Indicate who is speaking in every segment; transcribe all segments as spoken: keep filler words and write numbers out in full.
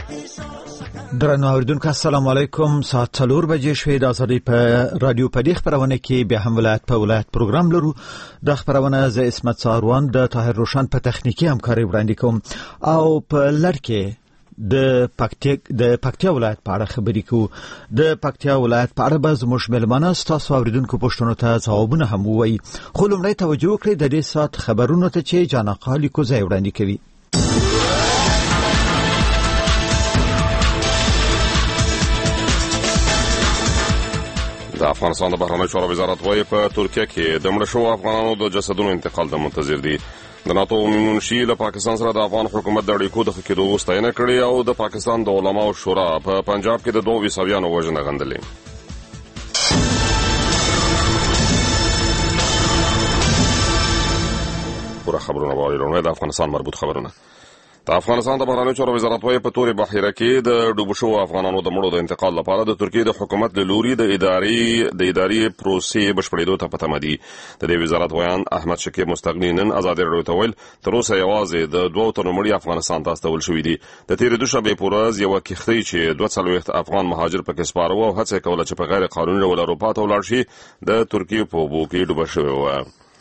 Speaker 1: درنو اوریدونکو السلام علیکم. ساعت څلور بجې شوې. د ازادۍ په رادیو په دې خبرونه کې بیا هم ولایت په ولایت پروګرام لرو. د خبرونه ز اسمت ساروان د طاهر روشن په تخنیکی همکاري وړاندې کوم او په لړ کې د پکتیک د پکتیا ولایت په اړه خبرې کوو. د پکتیا ولایت په اړه به زموږ ملمانه ستاسو اوریدونکو پوښتنو ته ځوابونه هم ووایي. خو لومړی توجه وکړئ د دې ساعت خبرونو ته چې جانقا لیکوزی وړاندې کوي.
Speaker 2: د افغانستان د بهرنیو چارو وزارت وايي په ترکیه کې د مړه شوو افغانانو د جسدونو انتقال ته منتظر دي. د ناتو عمومي منشي له پاکستان سره د افغان حکومت د اړیکو د ښه کېدو ستاینه کړې او د پاکستان د علماو شورا په پنجاب کې د دوه عیسویانو وژنه غندلې. پوره خبرونه واورئ. د افغانستان مربوط خبرونه. د افغانستان د بهرنیو چارو وزارت وايي په تورې بحیره کې د ډوبو شوو افغانانو د مړو د انتقال لپاره د ترکیې د حکومت له لوري د اداري د اداري پروسې بشپړېدو ته په تمه دي. د دې وزارت ویان احمد شکیب مستغنی نن ازادي راډیو ته ویل تر اوسه یوازې د دوه تنو مړي افغانستان ته استول شوي دي. د تېرې دوشنبې په ورځ یوه کښتۍ چې دوه څلوېښت افغان مهاجر پکې سپاره وو او هڅه کوله چې په غیر قانوني ډول اروپا ته ولاړ شي د ترکیې په اوبو کې ډوبه شوې وه.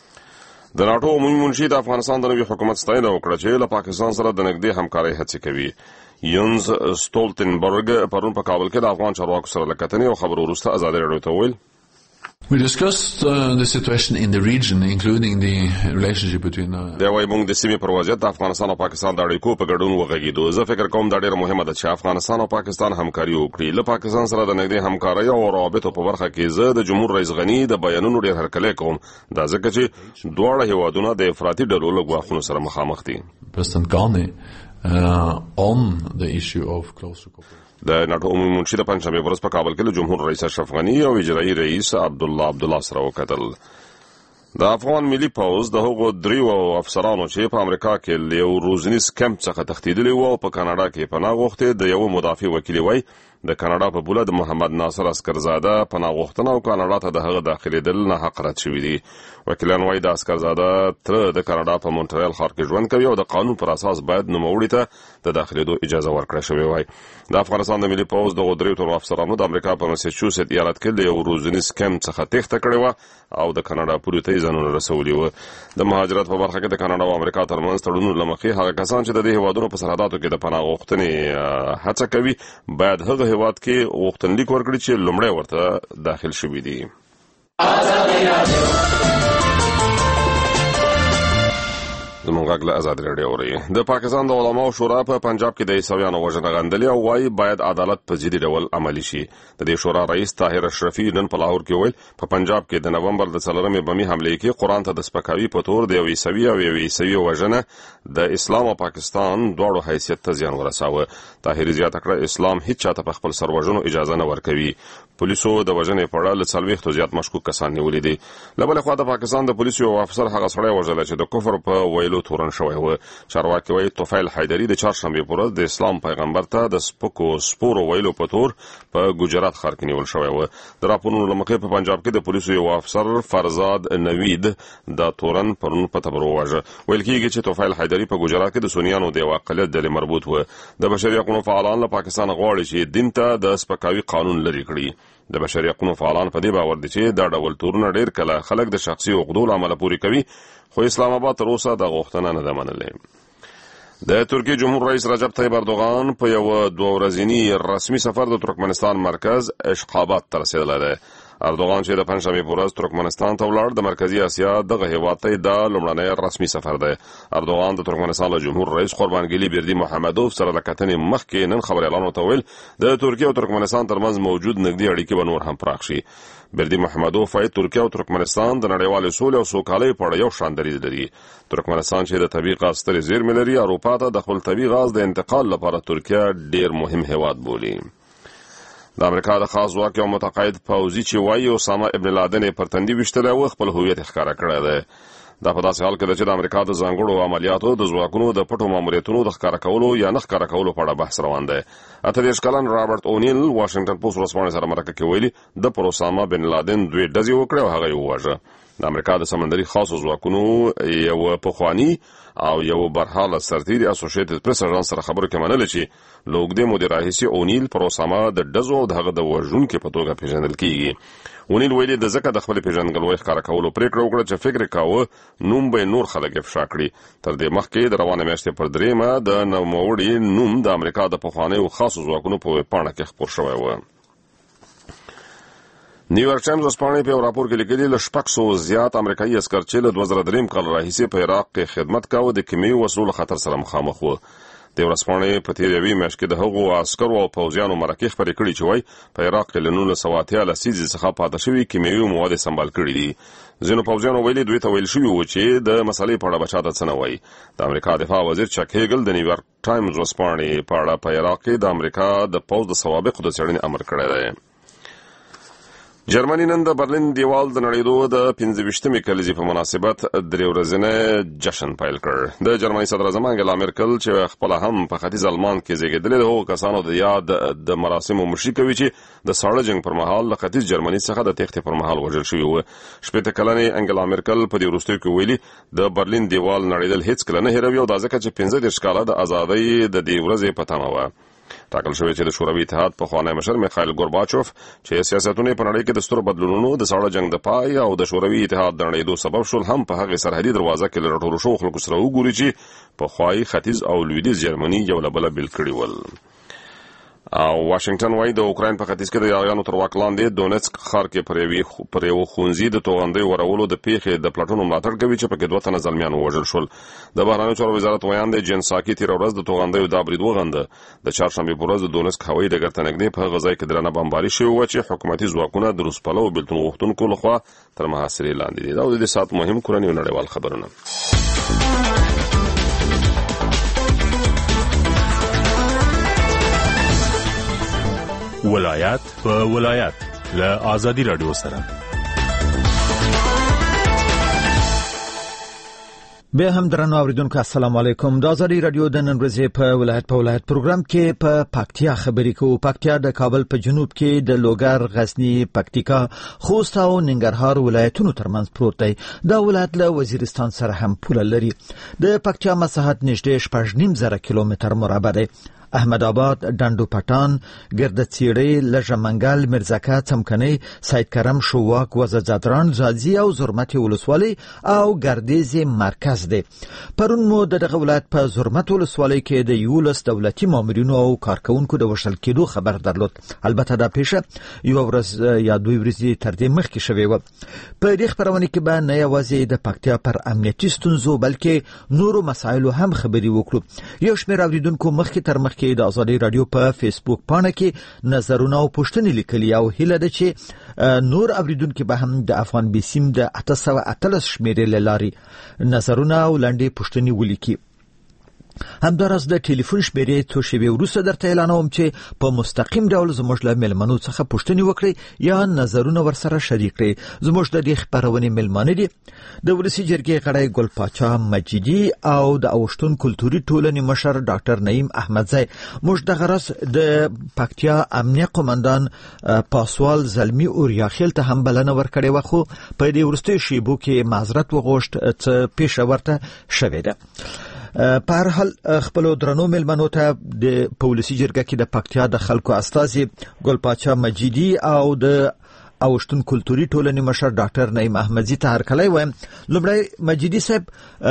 Speaker 2: د ناټو عمومي منشي د افغانستان د نوي حکومت ستاینه وکړه چې له پاکستان سره د نږدې همکارۍ هڅې کوي. یونز ستولتنبرګ پرون په کابل کې د افغان چارواکو سره له کتنې او خبرو وروسته ازادي راډیو ته وویل
Speaker 3: We discussed uh, the situation in the region, including the relationship between... Uh...
Speaker 2: دا وایي موږ د سیمې پر وضعیت د افغانستان او پاکستان د اړیکو په ګډون وغږېدو. زه فکر کوم دا ډېره مهمه ده چې افغانستان او پاکستان همکاري وکړي. له پاکستان سره د نږدې همکارۍ او روابطو په برخه کې زه د جمهور رئیس غني د بیانونو ډېر هرکلی کوم. دا ځکه چې دواړه هیوادونه د افراطي ډلو له ګواښونو سره مخامخ دي.
Speaker 3: President Ghani uh, on the issue of closer cooperation.
Speaker 2: د ناټو عمومي منشي د پنجشنبې په ورځ په کابل کې له جمهور رئیس اشرف غني او اجرایي رئیس عبدالله عبدالله سره وکتل. د افغان ملي پوځ د هغو دریو افسرانو چې په امریکا کې له یو روزنیز کمپ څخه تښتېدلي وو او په کاناډا کې پناه غوښتې د یو مدافع وکیل وایي د کاناډا په بوله د محمد ناصر اسکرزاده پناه غوښتنه او کاناډا ته د هغه داخلېدل ناحق رد شوي دي. وکیلان وایي د اسکرزاده تره د کاناډا په مونټریال ښار کې ژوند کوي او د قانون پر اساس باید نوموړي ته د داخلېدو اجازه ورکړه شوې وای. د افغانستان د ملي پوځ دغو دریو تنو افسرانو د امریکا په مساچوسیټ ایالت کې د یو روزنیز کمپ څخه تېښته کړې وه او د کاناډا پولې ته یې ځانونه رسولي وه. د مهاجرت په برخه کې د کاناډا او امریکا ترمنځ تړونونو له مخې هغه کسان چې د دې هیوادونو په سرحداتو کې د پناه غوښتنې هڅه کوي باید هغه هیواد کې غوښتنلیک ورکړي چې لومړی ورته داخل شوي دي. زموږ غږ له ازادي راډیو اورئ. د پاکستان د علماو شورا په پنجاب کې د عیسویانو وژنه غندلې او وایي باید عدالت په جدي ډول عملي شي. د دې شورا رئیس طاهر اشرفي نن په لاهور کې ویل په پنجاب کې د نومبر د څلورمې بمي حملې کې قرآن ته د سپکاوي په تور د یو عیسوي او یو عیسوي وژنه د اسلام او پاکستان دواړو حیثیت ته زیان ورساوه. طاهر زیاته کړه اسلام هیڅ چاته په خپل سر وژنو اجازه نه ورکوي. پولیسو د وژنې په اړه له څلوېښتو زیات مشکوک کسان نیولي دي. له بلې خوا د پاکستان د پولیسو یو افسر هغه سړی وژلی چې د کفر په ویلو تورن شوی و. چارواکي وایي طفیل حیدري د چهارشنبې په ورځ د اسلام پیغمبر ته د سپکو سپورو ویلو په تور په ګجرات ښار کې نیول شوی و. د راپورونو له مخې په پنجاب کې د پولیسو یو افسر فرزاد نوید د تورن پرون په تبر وواژه. ویل کېږي چې طفیل حیدري په ګجرات کې د سنیانو د یو اقلیت ډلې مربوط و. د بشري حقونو فعالان له پاکستان غواړي چې دین ته د سپکاوي قانون لرې کړي. د بشري حقونو فعالان په دې باور دي چې دا ډول تورونه ډېر کله خلک د شخصي عقدو له امله پورې کوي خو اسلام آباد تر اوسه د غوښتنه نه ده منلې. د ترکیې جمهور رئیس رجب طیب اردوغان په یو دوه ورځني رسمي سفر د ترکمنستان مرکز اشخاباد ته رسېدلی دی. اردوغان چې د پنجشنبې په ورځ ترکمنستان ته ولاړ د مرکزي اسیا دغه هیواد ته دا لومړنی رسمي سفر دی. اردوغان د ترکمنستان له جمهور رئیس قربانګلي بیردي محمدوف سره له کتنې مخکې نن خبریالانو ته ویل د ترکیې او ترکمنستان ترمنځ موجود نږدې اړیکې به نور هم پراخ شي. بیردي محمدوف وايي ترکیه او ترکمنستان د نړیوالې سولې او سوکالۍ په اړه یو شان دریځ لري. ترکمنستان چې د طبیعي غاز سترې زیرمې لري اروپا ته د خپل طبیعي غاز د انتقال لپاره ترکیه ډېر مهم هیواد بولي. د امریکا د خاص ځواک یو متقاعد پوځي چې وایي اسامه ابن لادن یې پر تندي ویشتلی و خپل هویت ښکاره کړی دی. دا په داسې حال کې ده چې د امریکا د ځانګړو عملیاتو د ځواکونو د پټو ماموریتونو د ښکاره کولو یا نه ښکاره کولو په اړه بحث روان دی. اته دېرش کلن رابرټ اونیل واشنګټن پوسټ ورځپاڼې سره مرکه کې ویلي د پر اسامه بن لادن دوې ډزې وکړې او هغه یې وواژه. د امریکا د سمندري خاصو ځواکونو یو پخوانی او یو برحاله سرتیری اسوسییټډ پریس اژانس سره خبرو کې منل چې لوګدې مدیر راهیسي اونیل پر اسامه د ډزو او دغه د وژونکو په توګه پیژندل کیږي. اونیل ویلي د ځکه د خپل پیژندګلوي ښکارا کولو پریکړه وکړه چې فکر کاوه نوم به نور خلک افشا کړي. تر دې مخکې د روانه میاشتې پر دریمه د نوموړي نوم د امریکا د پخوانی او خاصو ځواکونو په پاڼه کې خپور شوی و. نیویارک ټایمز اوسپانې په راپور کې لیکلي له شپږ سوه زیات امریکایي عسکر چې له دوه زره درې کال راهیسې په عراق کې خدمت کاوه د کیمیاوي وسلو له خطر سره مخامخ وو. د ورځپاڼې په تیر یوې میاشت کې د هغو عسکرو او پوځیانو مرکې خبرې کړي چې وایي په عراق کې له نولس سوه اتیا لسیزې څخه پاتې شوي کیمیاوي مواد سمبال کړي دي. ځینو پوځیانو ویلي دوی ته ویل شوي و چې د مسلې په اړه به چاته څه نه وایي. د امریکا دفاع وزیر چک هیګل د نیویارک ټایمز ورځپاڼې په اړه په عراق کې د امریکا د پوځ د سوابقو د څېړنې امر کړی دی. جرمني نن د برلین دیوال د نړیدو د پنځه ویشتمې کلیزې په مناسبت درې ورځنی جشن پیل کړ. د جرمني صدر اعظم انګلا میرکل چې خپل هم په ختیځ آلمان کې زیږېدلې ده، هغو کسانو د یاد د مراسمو مشري کوي چې د ساړه جنګ پر مهال له ختیځ جرمني څخه د تېښتې پر مهال وژل شوي وو. شپېته کلنې انګلا میرکل په دې وروستیو کې ویلي د برلین دیوال نړیدل هیڅ کله نه هیروي او دا ځکه چې پنځه دېرش کاله د ازادۍ د دې ورځې په تمه وه. ټاکل شوی چې د شوروي اتحاد پخوانی مشر میخایل ګورباچوف چې سیاستونه په نړۍ کې د سترو بدلونونو د ساړه جنګ د پای او د شوروي اتحاد د نړیدو سبب شول، هم په هغه سرحدي دروازه کې له راټولو شوو خلکو سره وګوري چې په خوای ختیځ او لویدیځ جرمني یو له بله بېل کړي ول. او واشنگټن وايي د اوکراین په ختیځ کې د یاغیانو تر واک لاندې دونیتسک ښار کې پر یوې پر یو ښوونځي د توغندۍ ورولو د پیښې د پلټنو ملاتړ کوي چې پکې دوه تنه زلمیان ووژل شول. د بهرنیو چارو وزارت ویاند جین ساکي تېره ورځ د توغندیو دا برید وغنده. د چهارشنبې په ورځ د دونیتسک هوایي ډګر ته نږدې په هغه ځای کې درنه بمباري شوې وه چې حکومتي ځواکونه د روس پلوو بېلتون غوښتونکو لخوا تر محاصرې لاندې دي. دا د دې ساعت مهم کورني او نړیوال خبرونه.
Speaker 4: ولایت په ولایت له آزادی رادیو سره.
Speaker 1: به هم درنو اوریدونکو السلام علیکم. د آزادی رادیو د نن ورځې په ولایت په ولایت پروګرام کې په پکتیا خبرې کوو. پکتیا د کابل په جنوب کې د لوګر، غزنی، پکتیکا، خوست او ننګرهار ولایتونو ترمنځ پروت دی. دا ولایت له وزیرستان سره هم پوله لري. د پکتیا مساحت نږدې شپږ نیم زره کیلومتر مربع دی. احمد آباد، ډنډو پټان، ګردڅیړې، لژمنګل، مرزکه، څمکني، سید کرم، شواک، وزرزادران، زازي او زرمت ولسوالۍ او ګردیز مرکز دی. پرون مو دغه ولایت په زرمت ولسوالۍ کې د یولس دولتي مامورینو او کارکونکو د وژل کېدو خبر درلود. البته دا پیښه یو ورځ یا دوی ورځې تر دې مخکې شوې وه. په دې خپرونه کې به نه یوازې د پکتیا پر امنیتي ستونزو بلکې نورو مسایلو هم خبرې وکړو. یو شمېر اوریدونکو مخکې تر مخکې د آزادی رادیو په فیسبوک پاڼه کې نظرونه او پوښتنې لیکلي او هیله ده چې نور اوریدونکو به هم د افغان بیسیم د اته سوه اتلس شمېرې له لارې نظرونه او لنډې پوښتنې ولیکي. همداراز د ټلیفون شمېرې څو شېبې وروسته درته اعلانوم چې په مستقیم ډول زموږ له مېلمنو څخه پوښتنې وکړئ یا نظرونه ورسره شریک کړئ. زموږ د دې خپرونې مېلمانه دي د ولسي جرګې غړی ګل پاچا مجیدي او د اوښتون کلتوري ټولنې مشر ډاکټر نعیم احمدزی. موږ دغه ورځ د پکتیا امنیه قومندان پاسوال زلمی اوریاخیل ته هم بلنه ورکړې وه، خو په دې وروستیو شېبو کې معذرت وغوښت څه پیښه ورته شوې ده. په هر حال خپلو درنو مېلمنو ته د پولیسي جرګه کې د پکتیا د خلکو استازي ګل پاچا مجیدي او د اوښتون کلتوري ټولنې مشر ډاکټر نعیم احمدزی ته هرکلی وایم. لومړی مجیدي صاحب،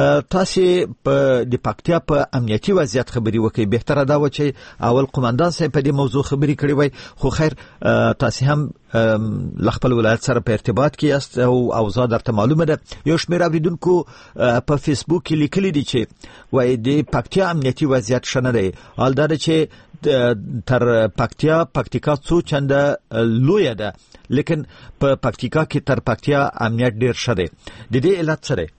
Speaker 1: تاسې په د پکتیا په امنیتي وضعیت خبرې وکړئ. بهتره دا و چې اول قومندان صاحب په دې موضوع خبرې کړې وای، خو خیر تاسې هم له خپل ولایت سره په ارتباط کې یاست او اوضاع درته معلومه ده. یو شمېر اوریدونکو په فیسبوک کې لیکلي دي چې وایي د پکتیا امنیتي وضعیت ښه نه دی. حال دا ده چې تر پکتیا پکتیکا څو چنده لویه ده، لیکن په پکتیکا کې تر پکتیا امنیت ډیر ښه دی. د دې علت څه دی؟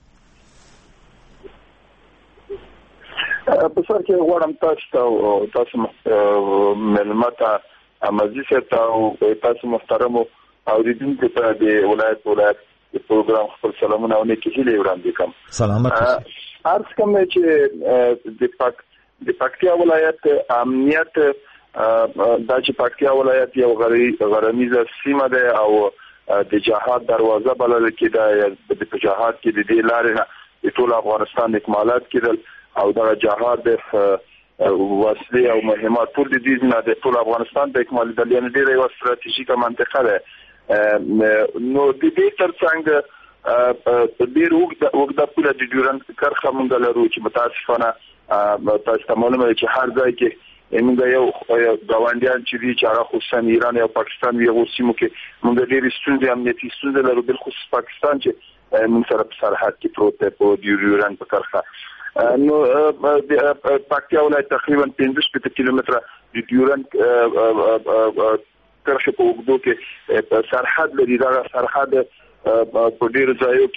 Speaker 5: په سر کې غواړم تاسو ته تاسو مېلمه ته امازي ته او تاسو محترم اوریدونکو ته د ولایت ولایت پروګرام خپل سلامونه او نیکي هیلې وړاندې کوم.
Speaker 1: سلامت اوسئ.
Speaker 5: عرض کوم چې د پک د پکتیا ولایت امنیت دا چې پکتیا ولایت یو غرنیزه سیمه ده او د جهاد دروازه بلل کېده د جهاد کې د دې لارې نه ټول افغانستان اکمالات کېدل او دا جهاد وسلې او مهمات ټول د دې نه د ټول افغانستان د اکمال د لنډ ډیره یو ستراتیژیکه منطقه ده. نو د دې ترڅنګ په ډیر وګړه وګړه په د ډیورنډ کرخه مونږ لرو چې متاسفانه تاسو ته معلومه چې هر ځای کې موږ یو غونډیان چې دي چې هغه خصوصا ایران او پاکستان یو سیمو کې موږ ډیر ستونزې امنیتي ستونزې لرو بل خصوص پاکستان چې موږ سره په سرحد کې پروت دی په ډیورنډ په کرخه. نو پاکستان ولایت تقریبا پنځه شپږ کیلومتره د ډیورنډ کرخه په وګړو کې سرحد لري. دا سرحد په ډیر ځایو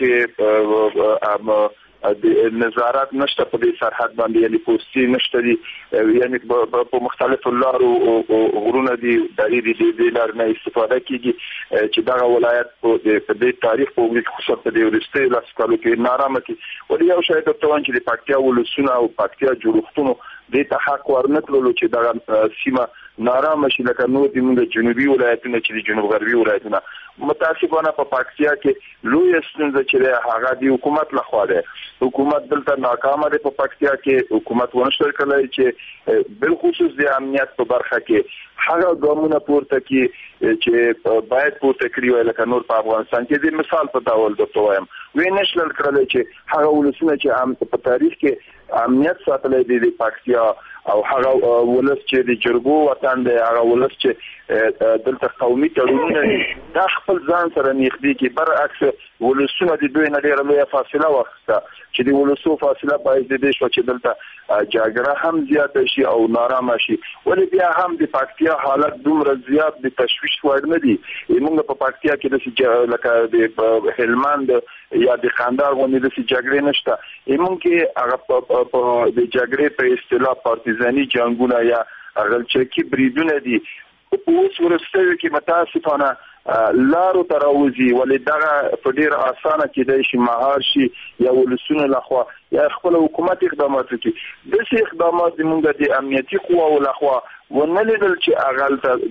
Speaker 5: کې د نظارت نشته په دې سرحد باندې یعنی پوسټي نشته دي یعنی په مختلفو لارو غرونه دي د دې د لار نه استفاده کیږي چې دا ولایت په دې تاریخ په وګړي خصوصا په دې ورسته لاس کالو کې نارامه کې ولې یو شاید ته وانه چې د پاکستان ولسونه او پاکستان جوړښتونو د ته حق ورنکړلو چې دا سیمه نارامه شي لکه نو د موږ جنوبي ولایتونه چې د جنوب غربي ولایتونه متاسفانه په پاکستان کې لوی ستونزه چې هغه د حکومت لخوا ده. حکومت دلته ناکامه ده په پاکستان کې. حکومت ونشل کړی چې بل خصوص د امنیت په برخه کې هغه ګامونه پورته کې چې باید پورته کړی وای لکه نور په افغانستان کې د مثال په ډول درته وایم وی نشل کړی چې هغه ولسونه چې په تاریخ کې امنیت ساتلای دي د پاکستان او هغه ولس چې د جرګو وطن دی هغه ولس چې دلته قومي تړونونه دا خپل ځان سره نږدې کې برعکس ولسونه د دوی نه ډیره لویه فاصله واخیسته چې د ولسو فاصله باید د دې شو چې دلته جګړه هم زیاته شي او نارامه شي. ولې بیا هم د پاکستان حالت دومره زیات د تشویش وړ نه دي. موږ په پاکستان کې د لکه د هلمند یا د قندهار غونډې د جګړې نشته. موږ کې هغه په د جګړې په اصطلاح پارتیزاني جنگونه یا غلچکی بریدونه دي. اوس ورسته کې متاسفانه لارو تراوزی ولې دا په ډیر اسانه کې د شي مهار شي یا ولسونه لخوا یا خپل حکومت اقدامات کوي. د څه اقدامات موږ د امنیتي قواو لخوا ونلیدل چې اغلته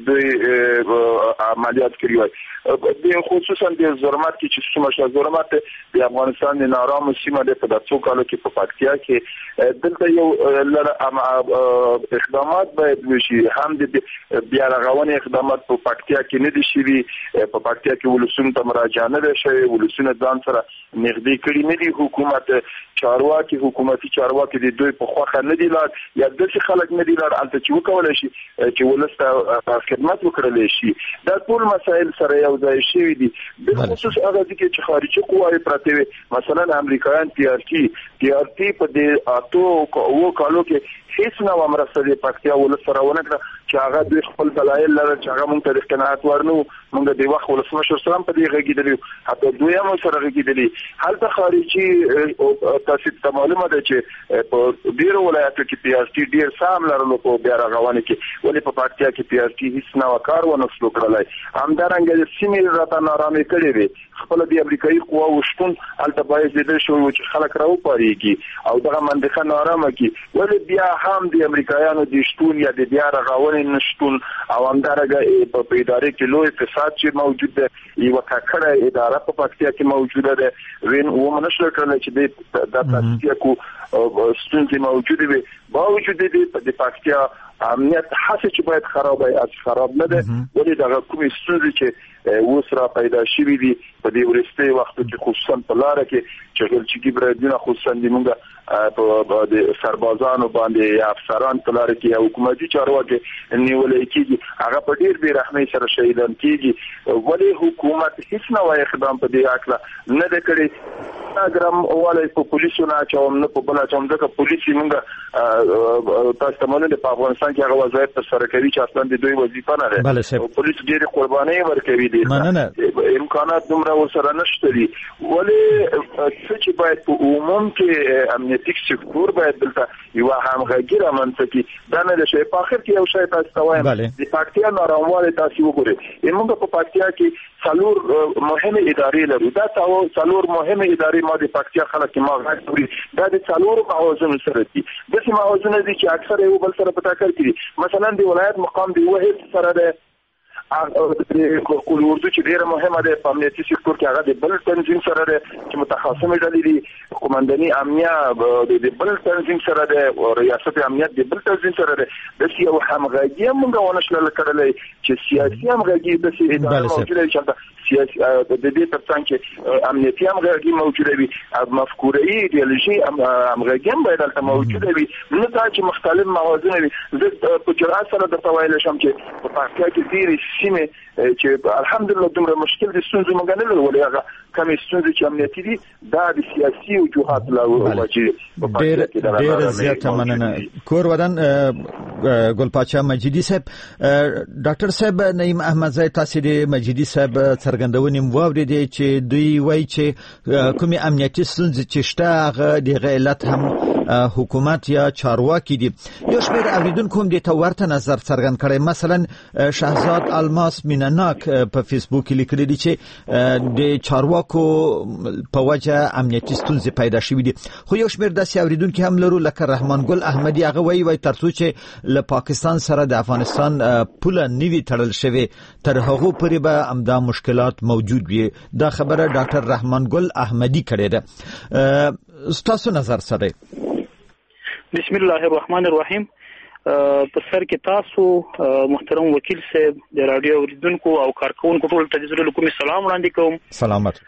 Speaker 5: د عملیات کړی وای. د خصوصا د زرمات کې چې څومره شو زرمات د افغانستان د نارام سیمه د په دڅو کالو کې په پاکستان کې دلته یو لره اقدامات باید وشي. هم د بیا رغونې اقدامات په پاکستان کې نه دي شوي. په پاکستان کې ولسونه ته مراجعه نه شوي. ولسونه ځان سره نږدې کړي نه دي. حکومت چارواکي حکومتي چارواکي د دوی په خوخه نه دي لار یا د څه خلک نه دي لار الته چې وکول شي چې ولسته خدمت وکړل شي. دا ټول مسائل سره یو ځای شوي دي. د خصوص هغه چې خارجي قواوې پراته وي مثلا امریکایان پی آر ټي پی آر ټي په دې اتو او کالو کې هیڅ نو امرسته د پاکستان ولس سره ونه کړ چې هغه د خپل دلایل لري چې هغه مونږ ته قناعت ورنو. مونږ د وخت ولسمشر سره په دې غږیدلی حتی دوی هم سره غږیدلی. هلته خارجي تاسو ته معلومه ده چې په ډیرو ولایتو کې پی آر ټي ډیر سام لرلو په بیا راغونه کې ولې په پاکستان کې پی آر ټي هیڅ نو کار ونه شو کړلای. همدارنګه د سیمې راته نارامي کړې وي. خپل د امریکایي قواو شتون هلته باید د شو چې خلک راو پاريږي او دغه منځخه نارامه کی. ولې بیا هم د امریکایانو د شتون یا د بیا راغونې نشټون او همدارنګه په ادارې کې لوی فساد چې موجود ده. یو کاکړه اداره په پاکستان کې موجوده ده. وین و منشل کړل چې د د پاکستان کو ستونزې موجوده وي. باوجود دې د پاکستان امنیت حسې چې باید خراب وي از خراب نه ده. ولې دغه کومې ستونزې چې وسره پیدا شوې دي په دې ورسته وخت کې خصوصا په لار کې چې غلچکی بریدونه خصوصا د موږ په د سربازانو باندې یا افسران په لار کې حکومتي چارواکي نیولې کېږي هغه په ډیر بې رحمۍ سره شهیدان کېږي. ولې حکومت هیڅ نه وایي اقدام په دې اړه نه کړی. اګرام ولې په پولیسو نه چوم نه په بل چوم ځکه پولیسي موږ تاسو ته مونږ په افغانستان کې هغه وظایف تر سره کوي چې اصلا د دوی وظیفه نه ده. پولیس ډېر قرباني ورکوي دي. امکانات دومره ورسره نشته دي. ولې چې باید په عموم کې امنیتي سکتور باید دلته یو همغږي رامنځته کړي. دا نه شي په اخر کې یو شی تاسو ته وایم د پاکستان نارامواله تاسو وګورئ. موږ په پاکستان کې څلور مهمه ادارې لرو. دا څلور مهمه ادارې ما د پاکستان خلک ما غوړي. دا د څلور موازن سره دي. د سیمه موازن دي چې اکثر یو بل سره په ټاکر کې مثلا د ولایت مقام دی وحید سره ده کول اردو چې ډیره مهمه ده په امنیتي سکتور کې هغه د بل تنظیم سره ده چې متخصصه ډلې دي قومنداني امنیه د بل تنظیم سره ده او ریاست امنیت د بل تنظیم سره ده د یو همغږي موږ ونشل کړلې چې سیاسي همغږي د سیاسي موجوده چې سیاسي د دې ترڅنګ چې امنیتي همغږي موجوده وي مفکوري ایدئولوژي همغږي هم باید تل موجوده وي نه دا چې مختلف موازین وي زه په جرأت سره د توایل شم چې په پاکستان کې ډېری سیمه چې الحمدلله دومره مشکل دي ستونزې موږ نه لرو هغه کوم ستونزې چې امنیتي دي دا د سیاسي وجوهات لا واجب
Speaker 1: ډېر ډېر زیاته مننه کور ودان ګل پاچا مجیدي صاحب ډاکټر صاحب نعیم احمد زای تاسو د مجیدي صاحب څرګندونې مو واورېدې چې دوی وایي چې کومې امنیتي ستونزې چې شته هغه د علت هم حکومت یا چارواکي دي. یو شمېر اوریدونکو هم دې ته ورته نظر څرګند کړی. مثلا شهزاد الماس مینناک په فیسبوک کې لیکلي دي چې د چارواکو په وجه امنیتي ستونزې پیدا شوې دي. خو یو شمېر داسې اوریدونکي هم لرو لکه رحمان ګل احمدي هغه وایي وایي تر څو چې له پاکستان سره د افغانستان پوله نوي تړل شوې تر هغو پورې به همدا مشکلات موجود وي. دا خبره ډاکټر رحمان ګل احمدي کړې ده. ستاسو نظر سره؟
Speaker 6: بسم الله الرحمن الرحیم. په سر کې تاسو محترم وکیل صاحب د رادیو اوریدونکو او کارکونکو ټول ته د کومي سلام وړاندې کوم.
Speaker 1: سلامت.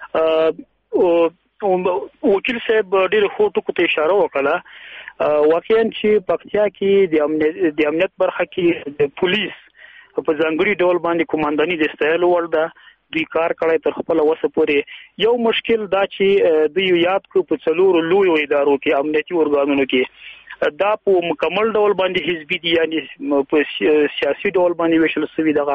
Speaker 6: وکیل صاحب ډېر ښه ټکو ته اشاره وکړه. واقعا چې پکتیا کې د امنیت د امنیت برخه کې د پولیس په ځانګړي ډول باندې قومنداني د استایلو ور ده دوی کار کړی تر خپل وسه پورې. یو مشکل دا چې دوی یاد کو په څلورو لوی ادارو کې امنیتي ارګانونو کې دا په مکمل ډول باندې حزبي دي یعنی په سیاسي ډول باندې وشل سوي دغه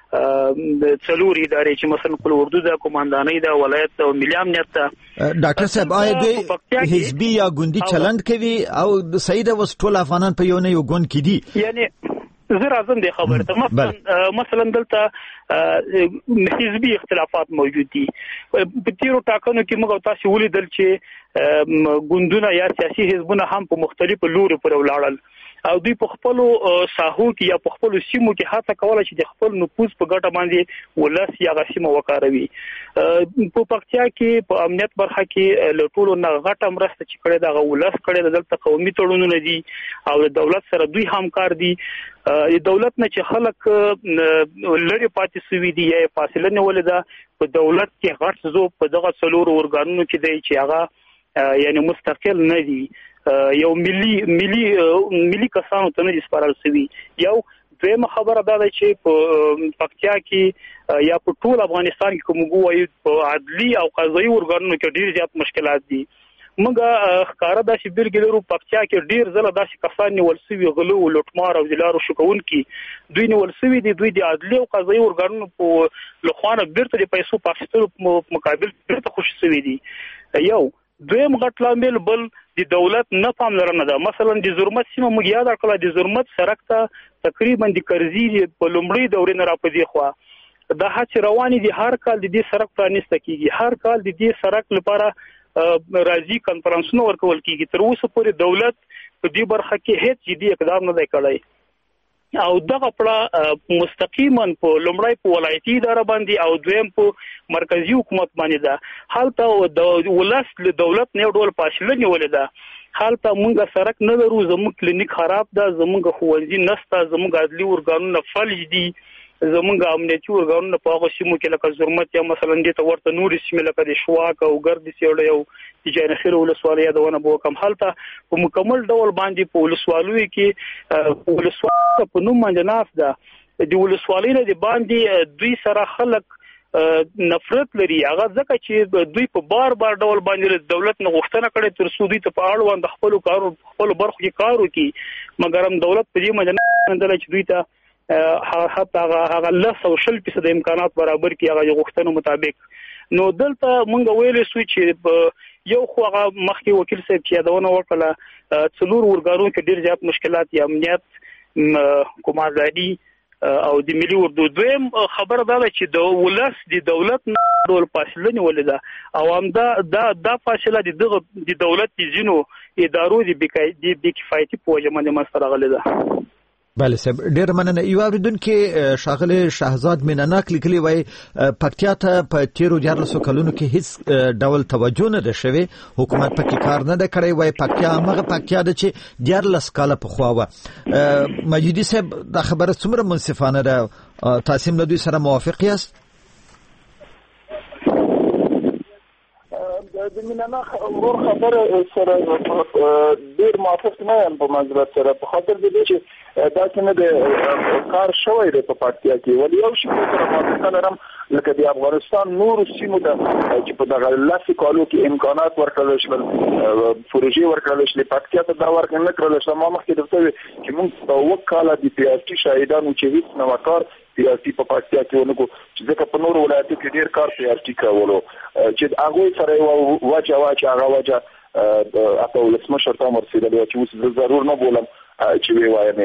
Speaker 6: څلور ادارې چې مثلا کول اردو د قومندانۍ د ولایت او ملي امنیت ته.
Speaker 1: ډاکټر صاحب آیا دوی حزبي یا ګوندي چلند کوي او سیده وس ټول افغانان په یو نه یو ګوند کې دي؟
Speaker 6: یعنی زه راځم د خبره ته مثلا مثلا دلته حزبي اختلافات موجود دي. په تیرو ټاکنو کې موږ تاسو ولیدل چې ګوندونه یا سیاسي حزبونه هم په مختلفو لوري پر ولاړل او دوی په خپل ساحو کې یا په خپل سیمو کې هڅه کوله چې د خپل نفوذ په ګټه باندې ولس یا غسیمه وکاروي. په پکتیا کې په امنیت برخه کې له ټولو نه غټه مرسته چې کړې دا ولس کړې دلته قومي تړونونه دي او د دولت سره دوی همکار دي. د دولت نه چې خلک لری پاتې سوي دي یا فاصله نه ولدا په دولت کې غټ زو په دغه څلور اورګانونو کې دی چې هغه یعنی مستقل نه دي یو ملي ملي ملي کسانو ته نه سپارل سوي. یو دویمه خبره دا ده چې په پکتیا کې یا په ټول افغانستان کې کوم وایي په عدلي او قضایي ارګانونو کې ډیر زیات مشکلات دي. موږ ښکارا داسې بیلګې پکتیا کې ډیر زله داسې کسان نیول سوي غلو او لوټمار او دلارو شکون کې دوی نیول سوي دي. دوی د عدلي او قضایي ارګانونو په لخوانه بیرته د پیسو پاکستان په مقابل بیرته خوشي سوي دي. یو دویم غټ لامل بل د دولت نه پاملرنه ده. مثلا د زرمت سیمه موږ یاد کړل د زرمت سرک ته تقریبا د کرزي په لومړي دورې نه راپدې خو د هڅې رواني دي هر کال د دې سرک پرانیسته کیږي هر کال د دې سرک لپاره راځي کانفرنسونه ورکول کیږي. تر اوسه پورې دولت په دې برخه کې هیڅ جدي اقدام نه دی کړی او دغه پړه مستقیما په لومړی په ولایتي اداره باندې او دویم په مرکزی حکومت باندې ده. حالته د ولس له دولت نه ډول فاصله نیولې ده. حالته مونږه سرک نه لرو زموږ کلینیک خراب ده زموږ خوندې نسته زموږ عدلي ارګانونه فلج دي زموږ امنیتي ارګانونه په هغه سیمو کې لکه زرمت یا مثلا د تورته نوري سیمه لکه د شواک او ګرد سیوړ یو د جانخیر ولسوالۍ د ونه بو کم حالته په مکمل ډول باندې په ولسوالۍ کې ولسوالۍ په نوم باندې ناف ده د ولسوالۍ نه د باندې دوی سره خلک نفرت لري. هغه ځکه چې دوی په بار بار ډول باندې دولت نه غوښتنه کړې تر څو دوی ته په اړوند خپل کارو خپل برخو کې کار وکړي مګر هم دولت په دې باندې نه چې دوی ته حتی هغه لس او شل فیصد امکانات برابر کی هغه غوښتنو مطابق. نو دلته مونږ ویلې سوي چې یو خو هغه مخکې وکیل صاحب چې یادونه وکړه څلور ورګارو کې ډیر زیات مشکلات یا امنیت کومازادي او د ملي اردو. دویم خبره دا چې د ولس د دولت نه ډول فاصله نیولې ده او هم دا دا د فاصله د د دولت د زینو ادارو د بکفایتي په وجه باندې مسره غلې ده.
Speaker 1: بله صاحب ډیر مننه. یو اوریدونکو شاغله شهزاد مینناک لیکلی وای پکتیا ته په تیرو دیارلسو کلونو کې هیڅ ډول توجه نه ده شوی، حکومت پکې کار نه ده کړی. وای پکتیا هغه پکتیا ده چې دیارلس کاله پخوا و. مجیدی صاحب دا خبره څومره منصفانه ده؟ تاسو هم دوی سره موافق یاست؟
Speaker 5: د مینانا ور خبره سره ډیر موافق نه یم په منځ سره، په خاطر دې چې دا څنګه د کار شوی دی په پکتیا کې. ولې یو شی سره موافق لرم لکه د افغانستان نور سیمو ته چې په دغه لاسي کالو کې امکانات ورکړل شول، پروژې ورکړل شول، پکتیا ته دا ورکړل نه کړل شو. ما مخکې درته چې موږ په وکاله د پی ایس ټي شاهدانو چې هیڅ نو کار پی ایس ټي په پکتیا کې ونکو، چې ځکه په نور ولایتو کې ډیر کار پی ایس ټي کولو، چې هغه سره یو وجه واچ هغه وجه اته ولسمه شرطه مرسیدل چې اوس ضرور نه بولم چې وی وایم.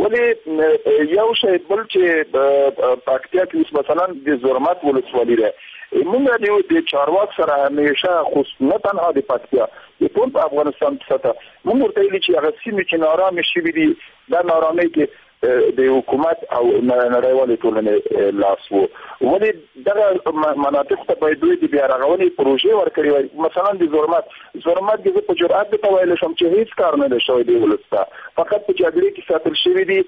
Speaker 5: ولې یو شی بل چې پکتیا کې اوس مثلا د زورمات ولسوالۍ ده، موږ د چارواک سره همیشه خصوصا نه تنها د پکتیا د ټول افغانستان څخه موږ ورته ویلي چې هغه سیمې چې نارامه شي دي دا نارامه کې د حکومت او نړیوال ټولنې لاس وو. ولې دغه مناطق ته باید دوی د بیا رغونې پروژې ورکړي وای. مثلا د زورمات زورمات د په جرأت د توایل شم چې هیڅ کار نه دی شوی دی ولستا، فقط په جګړې کې ساتل شوی دی.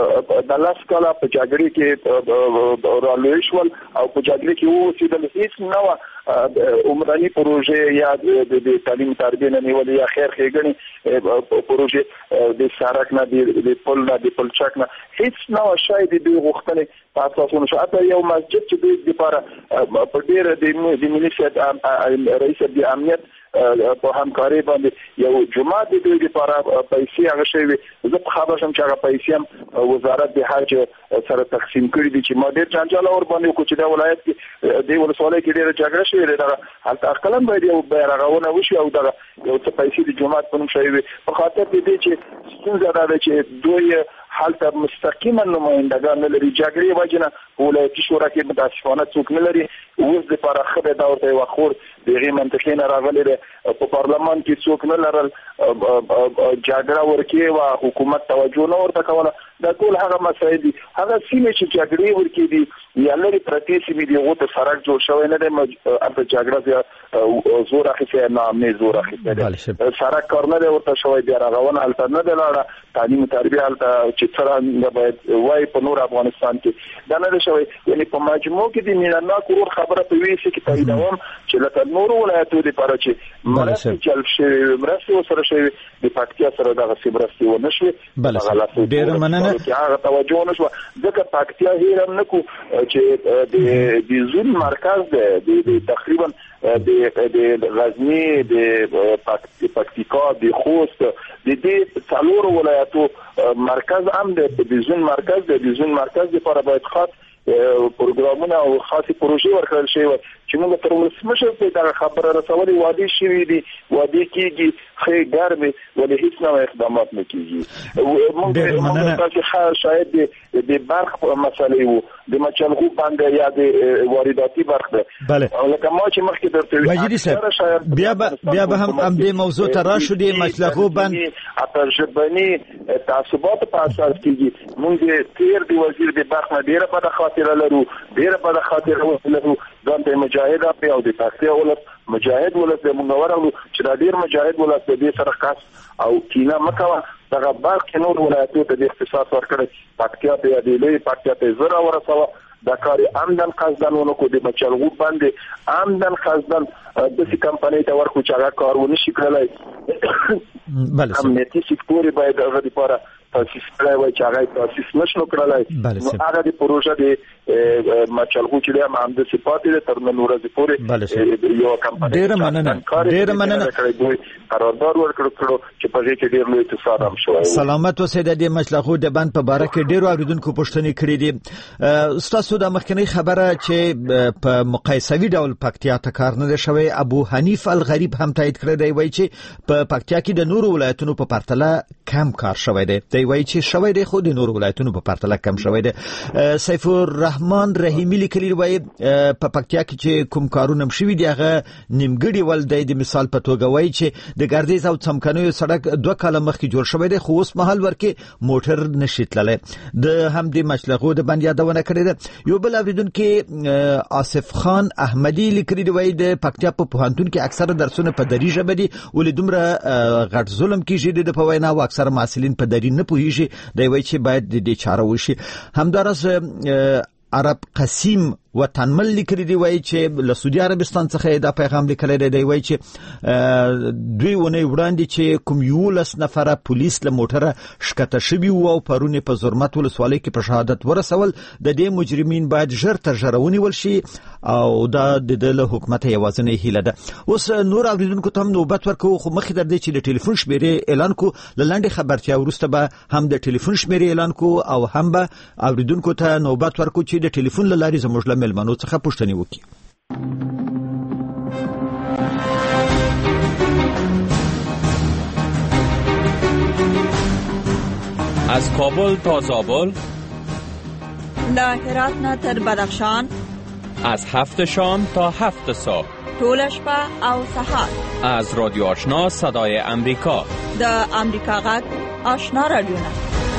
Speaker 5: د لاس کاله په جګړې کې رالوي شول او په جګړې کې وو چې د هیڅ نو عمراني پروژې یا د تعلیم تربیه نه نیولې یا خیر ښېګڼې پروژې د سړک نه د پل نه د پلچک هیڅ نو شاید د غوښتنې په اساسونو شاته یو مسجد چې د لپاره په ډیر د ملي رئیس د امنیت په همکاري باندې یو جمعه د دوی لپاره پیسې هغه شوی. زه په خبر شم چې هغه پیسې هم وزارت د حج سره تقسیم کړي دي چې ما ډیر جنجال اور باندې کو چې د ولایت کې د ولسوالۍ کې ډیر جګړه شوې ده، هلته اقلم باید یو بیرغونه وشي او دا یو څه پیسې د جمعه په نوم شوی په خاطر دې چې څنګه دا چې دوی حالت مستقیما نمائندگان نه لري. جګړې وجنه ولایتي شورا کې متاسفانه څوک نه لري. اوس د لپاره خبره دا ورته وخور دغه منطقې نه راغلي په پارلمان کې څوک نه لرل، جګړه ورکی او حکومت توجه نه ورته کوله. دا ټول هغه مسایل دي، هغه سیمې چې جګړې ورکی دي یا لري پرتی سیمې دی غوته سړک جوړ شوی نه دی، په جګړه زور اخیسته نه نه زور اخیسته سړک کار نه دی ورته شوی دی، راغونه الته نه دی لاړه، تعلیم تربیه الته چې څنګه باید وای په نور افغانستان کې دا نه شوی. یعنی په مجموع کې د مینا کور خبره په ویسه کې تاییدوم چې لکه نور ولایتو لپاره چې مرسته جلب شوی مرسته سره شوی د پکتیا سره دغه سیبرستي و نشوي.
Speaker 1: بله ډیر مننه.
Speaker 5: هغه توجه نشو ځکه پکتیا هیرم نکو چې د د زون مرکز ده د تقریبا د غزنی د پکتیکا د خوست د دې څلور ولایتو مرکز هم د زون مرکز د زون مرکز لپاره باید خاص پروګرامونه او خاصه پروژې ورکړل شي چې موږ تر ولسمشر په دغه خبره رسولي وادي شوی دي وادي کېږي خې ګرمه ولې هیڅ نوې اقدامات نه کیږي. موږ تاسو شاید د برخ مسلې وو د مچلغو باندې یا د وارداتي برخ ده.
Speaker 1: بله
Speaker 5: لکه ما چې مخکې درته
Speaker 1: مجیدی صاحب بیا بیا به هم ام دې موضوع ته راشو د مچلغو باندې
Speaker 5: اترجبني تعصبات په اساس کېږي. موږ تیر دی وزیر د برخ نه ډیره په خاطر لرو ډیره په خاطر لرو ځان ته مجاهد په او د پکتیا ولس مجاهد ولس د منورو چې دا ډیر مجاهد ولس د سره خاص او کینه مکوه دغه باقي نور ولایتو ته د اختصاص ورکړي. پکتیا ته د لوی پکتیا ته زړه ورسوه دا کاری آمدن قصدن ونکو د بچلغو باندې آمدن قصدن د سی کمپنۍ ته ورکو چې هغه کارونه شي کړلای.
Speaker 1: بله
Speaker 5: امنیتي سکتور باید هغه لپاره تاسیس کړای وای چې هغه تاسیس نشو کړلای. نو هغه د پروژه د مچلغو چې د امامد صفات د تر نن ورځې پورې یو کمپنۍ
Speaker 1: ډیر مننه ډیر مننه
Speaker 5: قرارداد ورکړو چې په دې کې ډیر لوی اتصال هم شوی.
Speaker 1: سلامت اوسئ. د مچلغو د بند په باره کې ډیر اوریدونکو پوښتنې کړې دي. استاد د مخکنی خبره چې په مقایسوي ډول پکتیا ته کار نه شوی، ابو حنیف الغریب هم تایید کړی دی وایي چې په پکتیا کې د نورو ولایتونو په پرتله کم کار شوی دی. دی وایي چې شوی دی خو د نور ولایتونو په پرتله کم شوی دی. سیف الرحمن رحیمی لیکلی وایي په پکتیا کې چې کوم کارونه شوي دي هغه نیمګړي ول دی. د مثال په توګه وایي چې د ګردیز او څمکنیو سړک دوه کاله مخکې جوړ شوی دی خو اوس مهال ورکې موټر نشي تللی. د هم د مشلغو د باندې یادونه کړې ده. یو بل اوریدونکو آصف خان احمدی لیکلی دی وایي د پکتیا په پوهنتون کې اکثره درسونه په دری ژبه دي ولې دومره غټ ظلم کیږي د په وینا او اکثره محصلین په دری نه پوهیږي. دی وایي چې باید د دې چاره وشي. همدارس عرب قسیم وطنمل لیکلی دی وایي چې له سعودي عربستان څخه دا پیغام لیکلی دی. دی وایي چې دوی ونې وړاندې چې کوم یولس نفره پولیس له موټره شکته شوي وو او پرون په زرمت ولسوالۍ کې په شهادت ورسول. د دې مجرمین باید ژر تر ژره ونیول شي او دا د له حکومت یوازینۍ هیله ده. اوس نور اوریدونکو ته هم نوبت ورکوو خو مخکې در دې چې د ټلیفون شمیرې اعلان کو. له لنډې خبرتیا وروسته به هم د ټلیفون شمیرې اعلان کو او هم به اوریدونکو ته نوبت ورکو چې د ټلیفون له لارې زموږ له مېلمنو څخه پوښتنې وکړي.
Speaker 7: از کابل تا زابل،
Speaker 8: له هرات نه تر بدخشان،
Speaker 7: از هفت شام تا هفت صبح،
Speaker 8: طول شپه او سحر،
Speaker 7: از رادیو آشنا صدای امریکا،
Speaker 8: د امریکا غږ آشنا رادیو.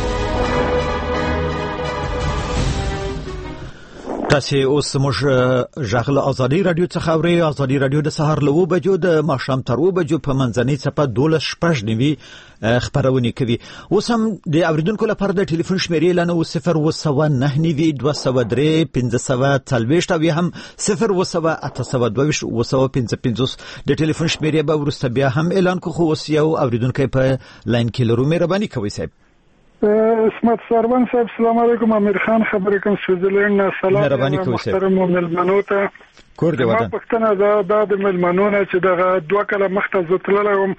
Speaker 1: تاسو اوس موږ ژغل ازادي رادیو څخه اورئ. ازادي رادیو د سهار له اوه بجو د ماښام تر اوه بجو په منځنۍ څپه دولس شپږ نوي خبرونه کوي. اوس هم د اوریدونکو لپاره د ټلیفون شمیرې اعلان او صفر اوه سوه نهه نوي دوه سوه درې پنځه سوه څلوېښت او یا هم صفر اوه سوه اته سوه دوه ویشت اوه سوه پنځه پنځوس د ټلیفون شمیرې به وروسته بیا هم اعلان کو. خو اوس یو اوریدونکی په لاین کې لرو. مهرباني کوئ صاحب.
Speaker 9: اسمت سروان صاحب سلام علیکم. امیر خان خبرې کوم سویزرلند. سلام محترم ملمنو ته.
Speaker 1: کور دی وطن.
Speaker 9: ما پښتنه دا د ملمنو نه چې دغه دوه کله مخته زتلل هم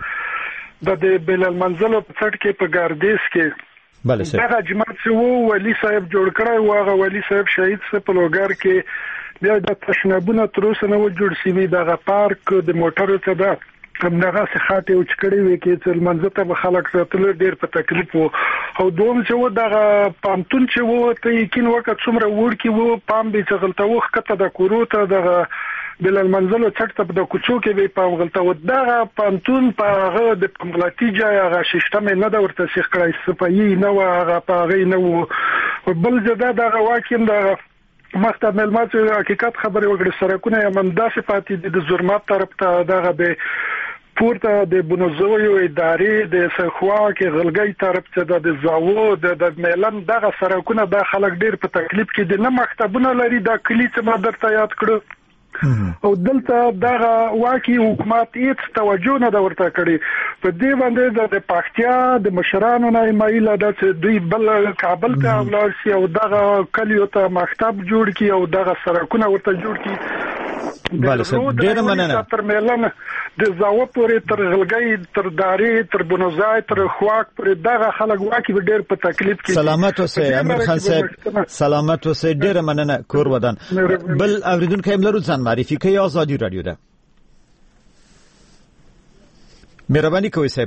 Speaker 9: د بیل المنزل په څټ کې په ګاردیس کې
Speaker 1: بله صاحب
Speaker 9: دغه جماعت چې وو ولی صاحب جوړ کړی و. هغه ولی صاحب شهید څه په لوګر کې بیا د تشنابونه تر اوسه نه و جوړ شوي. دغه پارک د موټرو ته ده همدغه خاطه او چکړې وې کې چې منځته به خلک ساتل ډېر په تکلیف وو. او دوم چې و دغه پامتون چې وو ته یقین وکړ څومره وړ کې وو پام به څغلته وخ کته د کورو ته دغه بل المنزل چټ د کوڅو کې به پام غلطه و. دغه پامتون په هغه د پمغلطي ځای هغه سیستم نه د ورته سیخ کړای صفایي نه و هغه په هغه نه و. بل ځدا دغه واکیم د مخته معلومات حقیقت خبره وکړه. سرکونه یې منداسه پاتې د زرمات طرف ته دغه به پورته د بنوزویو ادارې د سخوا کې غلګي طرف ته د زاوو د میلان دغه سرکونه د خلک ډیر په تکلیف کې دي. نه مکتبونه لري د کلی څخه ما درته یاد کړو او دلته دغه واکي حکومت هیڅ توجه نه ورته کړی. په دې باندې د پکتیا د مشرانو نه مایله د دوی بل کابل ته ولر شي او دغه کلیو ته مکتب جوړ کی او دغه سرکونه ورته جوړ کی.
Speaker 1: بله صاحب ډیره مننه.
Speaker 9: تر میلان د زاوو پورې تر غلګي تر داري تر بنوزای تر خواک پورې دغه خلک واکي ډېر په تکلیف کې.
Speaker 1: سلامت اوسئ امیر خان صاحب. سلامت اوسئ. ډیره مننه. کور ودان. بل اوریدونکو هم لرو ځان معرفي کوي. ازادي رادیو ده. مهرباني کوئ صاحب.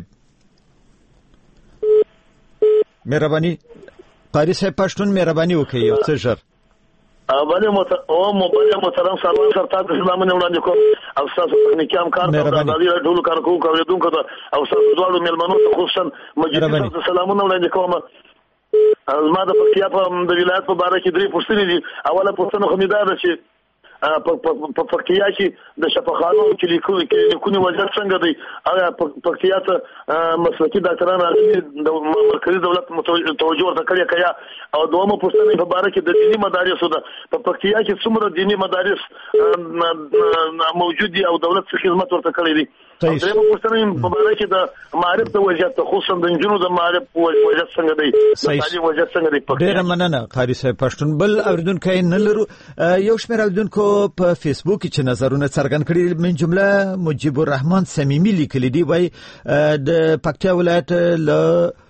Speaker 1: مهرباني قاری صاحب پښتون مهرباني وکړئ یو څه ژر.
Speaker 10: باندې مت او موبایل محترم سروان سره تاسو سلام نه وړاندې کوم او تاسو تخنیکی همکار د دې ټول کار کوو کولیدونکو ته او تاسو دواړو ملمنو ته خصوصا مجلس سلامونه وړاندې کوم. ما د پکتیا په د ولایت په اړه کې درې پوښتنې دي. اوله پوښتنه خو مې دا ده چې په پکتیا کې د شفاخانو چې لیکو کې لیکونی وضعیت څنګه دی؟ هغه پکتیا ته مسلکي ډاکټران راځي د مرکزی دولت توجه ورته کړی کیا. او دومره پوښتنه په اړه کې د دینی مدارسو ده په پکتیا کې څومره دینی مدارس موجود دي او دولت څخه خدمت ورته کړی دي. درېمه پوښتنه په اړه کې د معارف د وضعیت خصوصا د انجونو د معارف وضعیت څنګه دی؟ تعلیم وضعیت څنګه دی؟
Speaker 1: ډیره مننه قاری صاحب پښتون. بل اوریدونکو نه لرو. یو شمېر اوریدونکو په فیسبوک کې نظرونه څرګند کړي. من جمله مجيب الرحمن صمیمی لیکلي دی وای د پکتیا ولایت له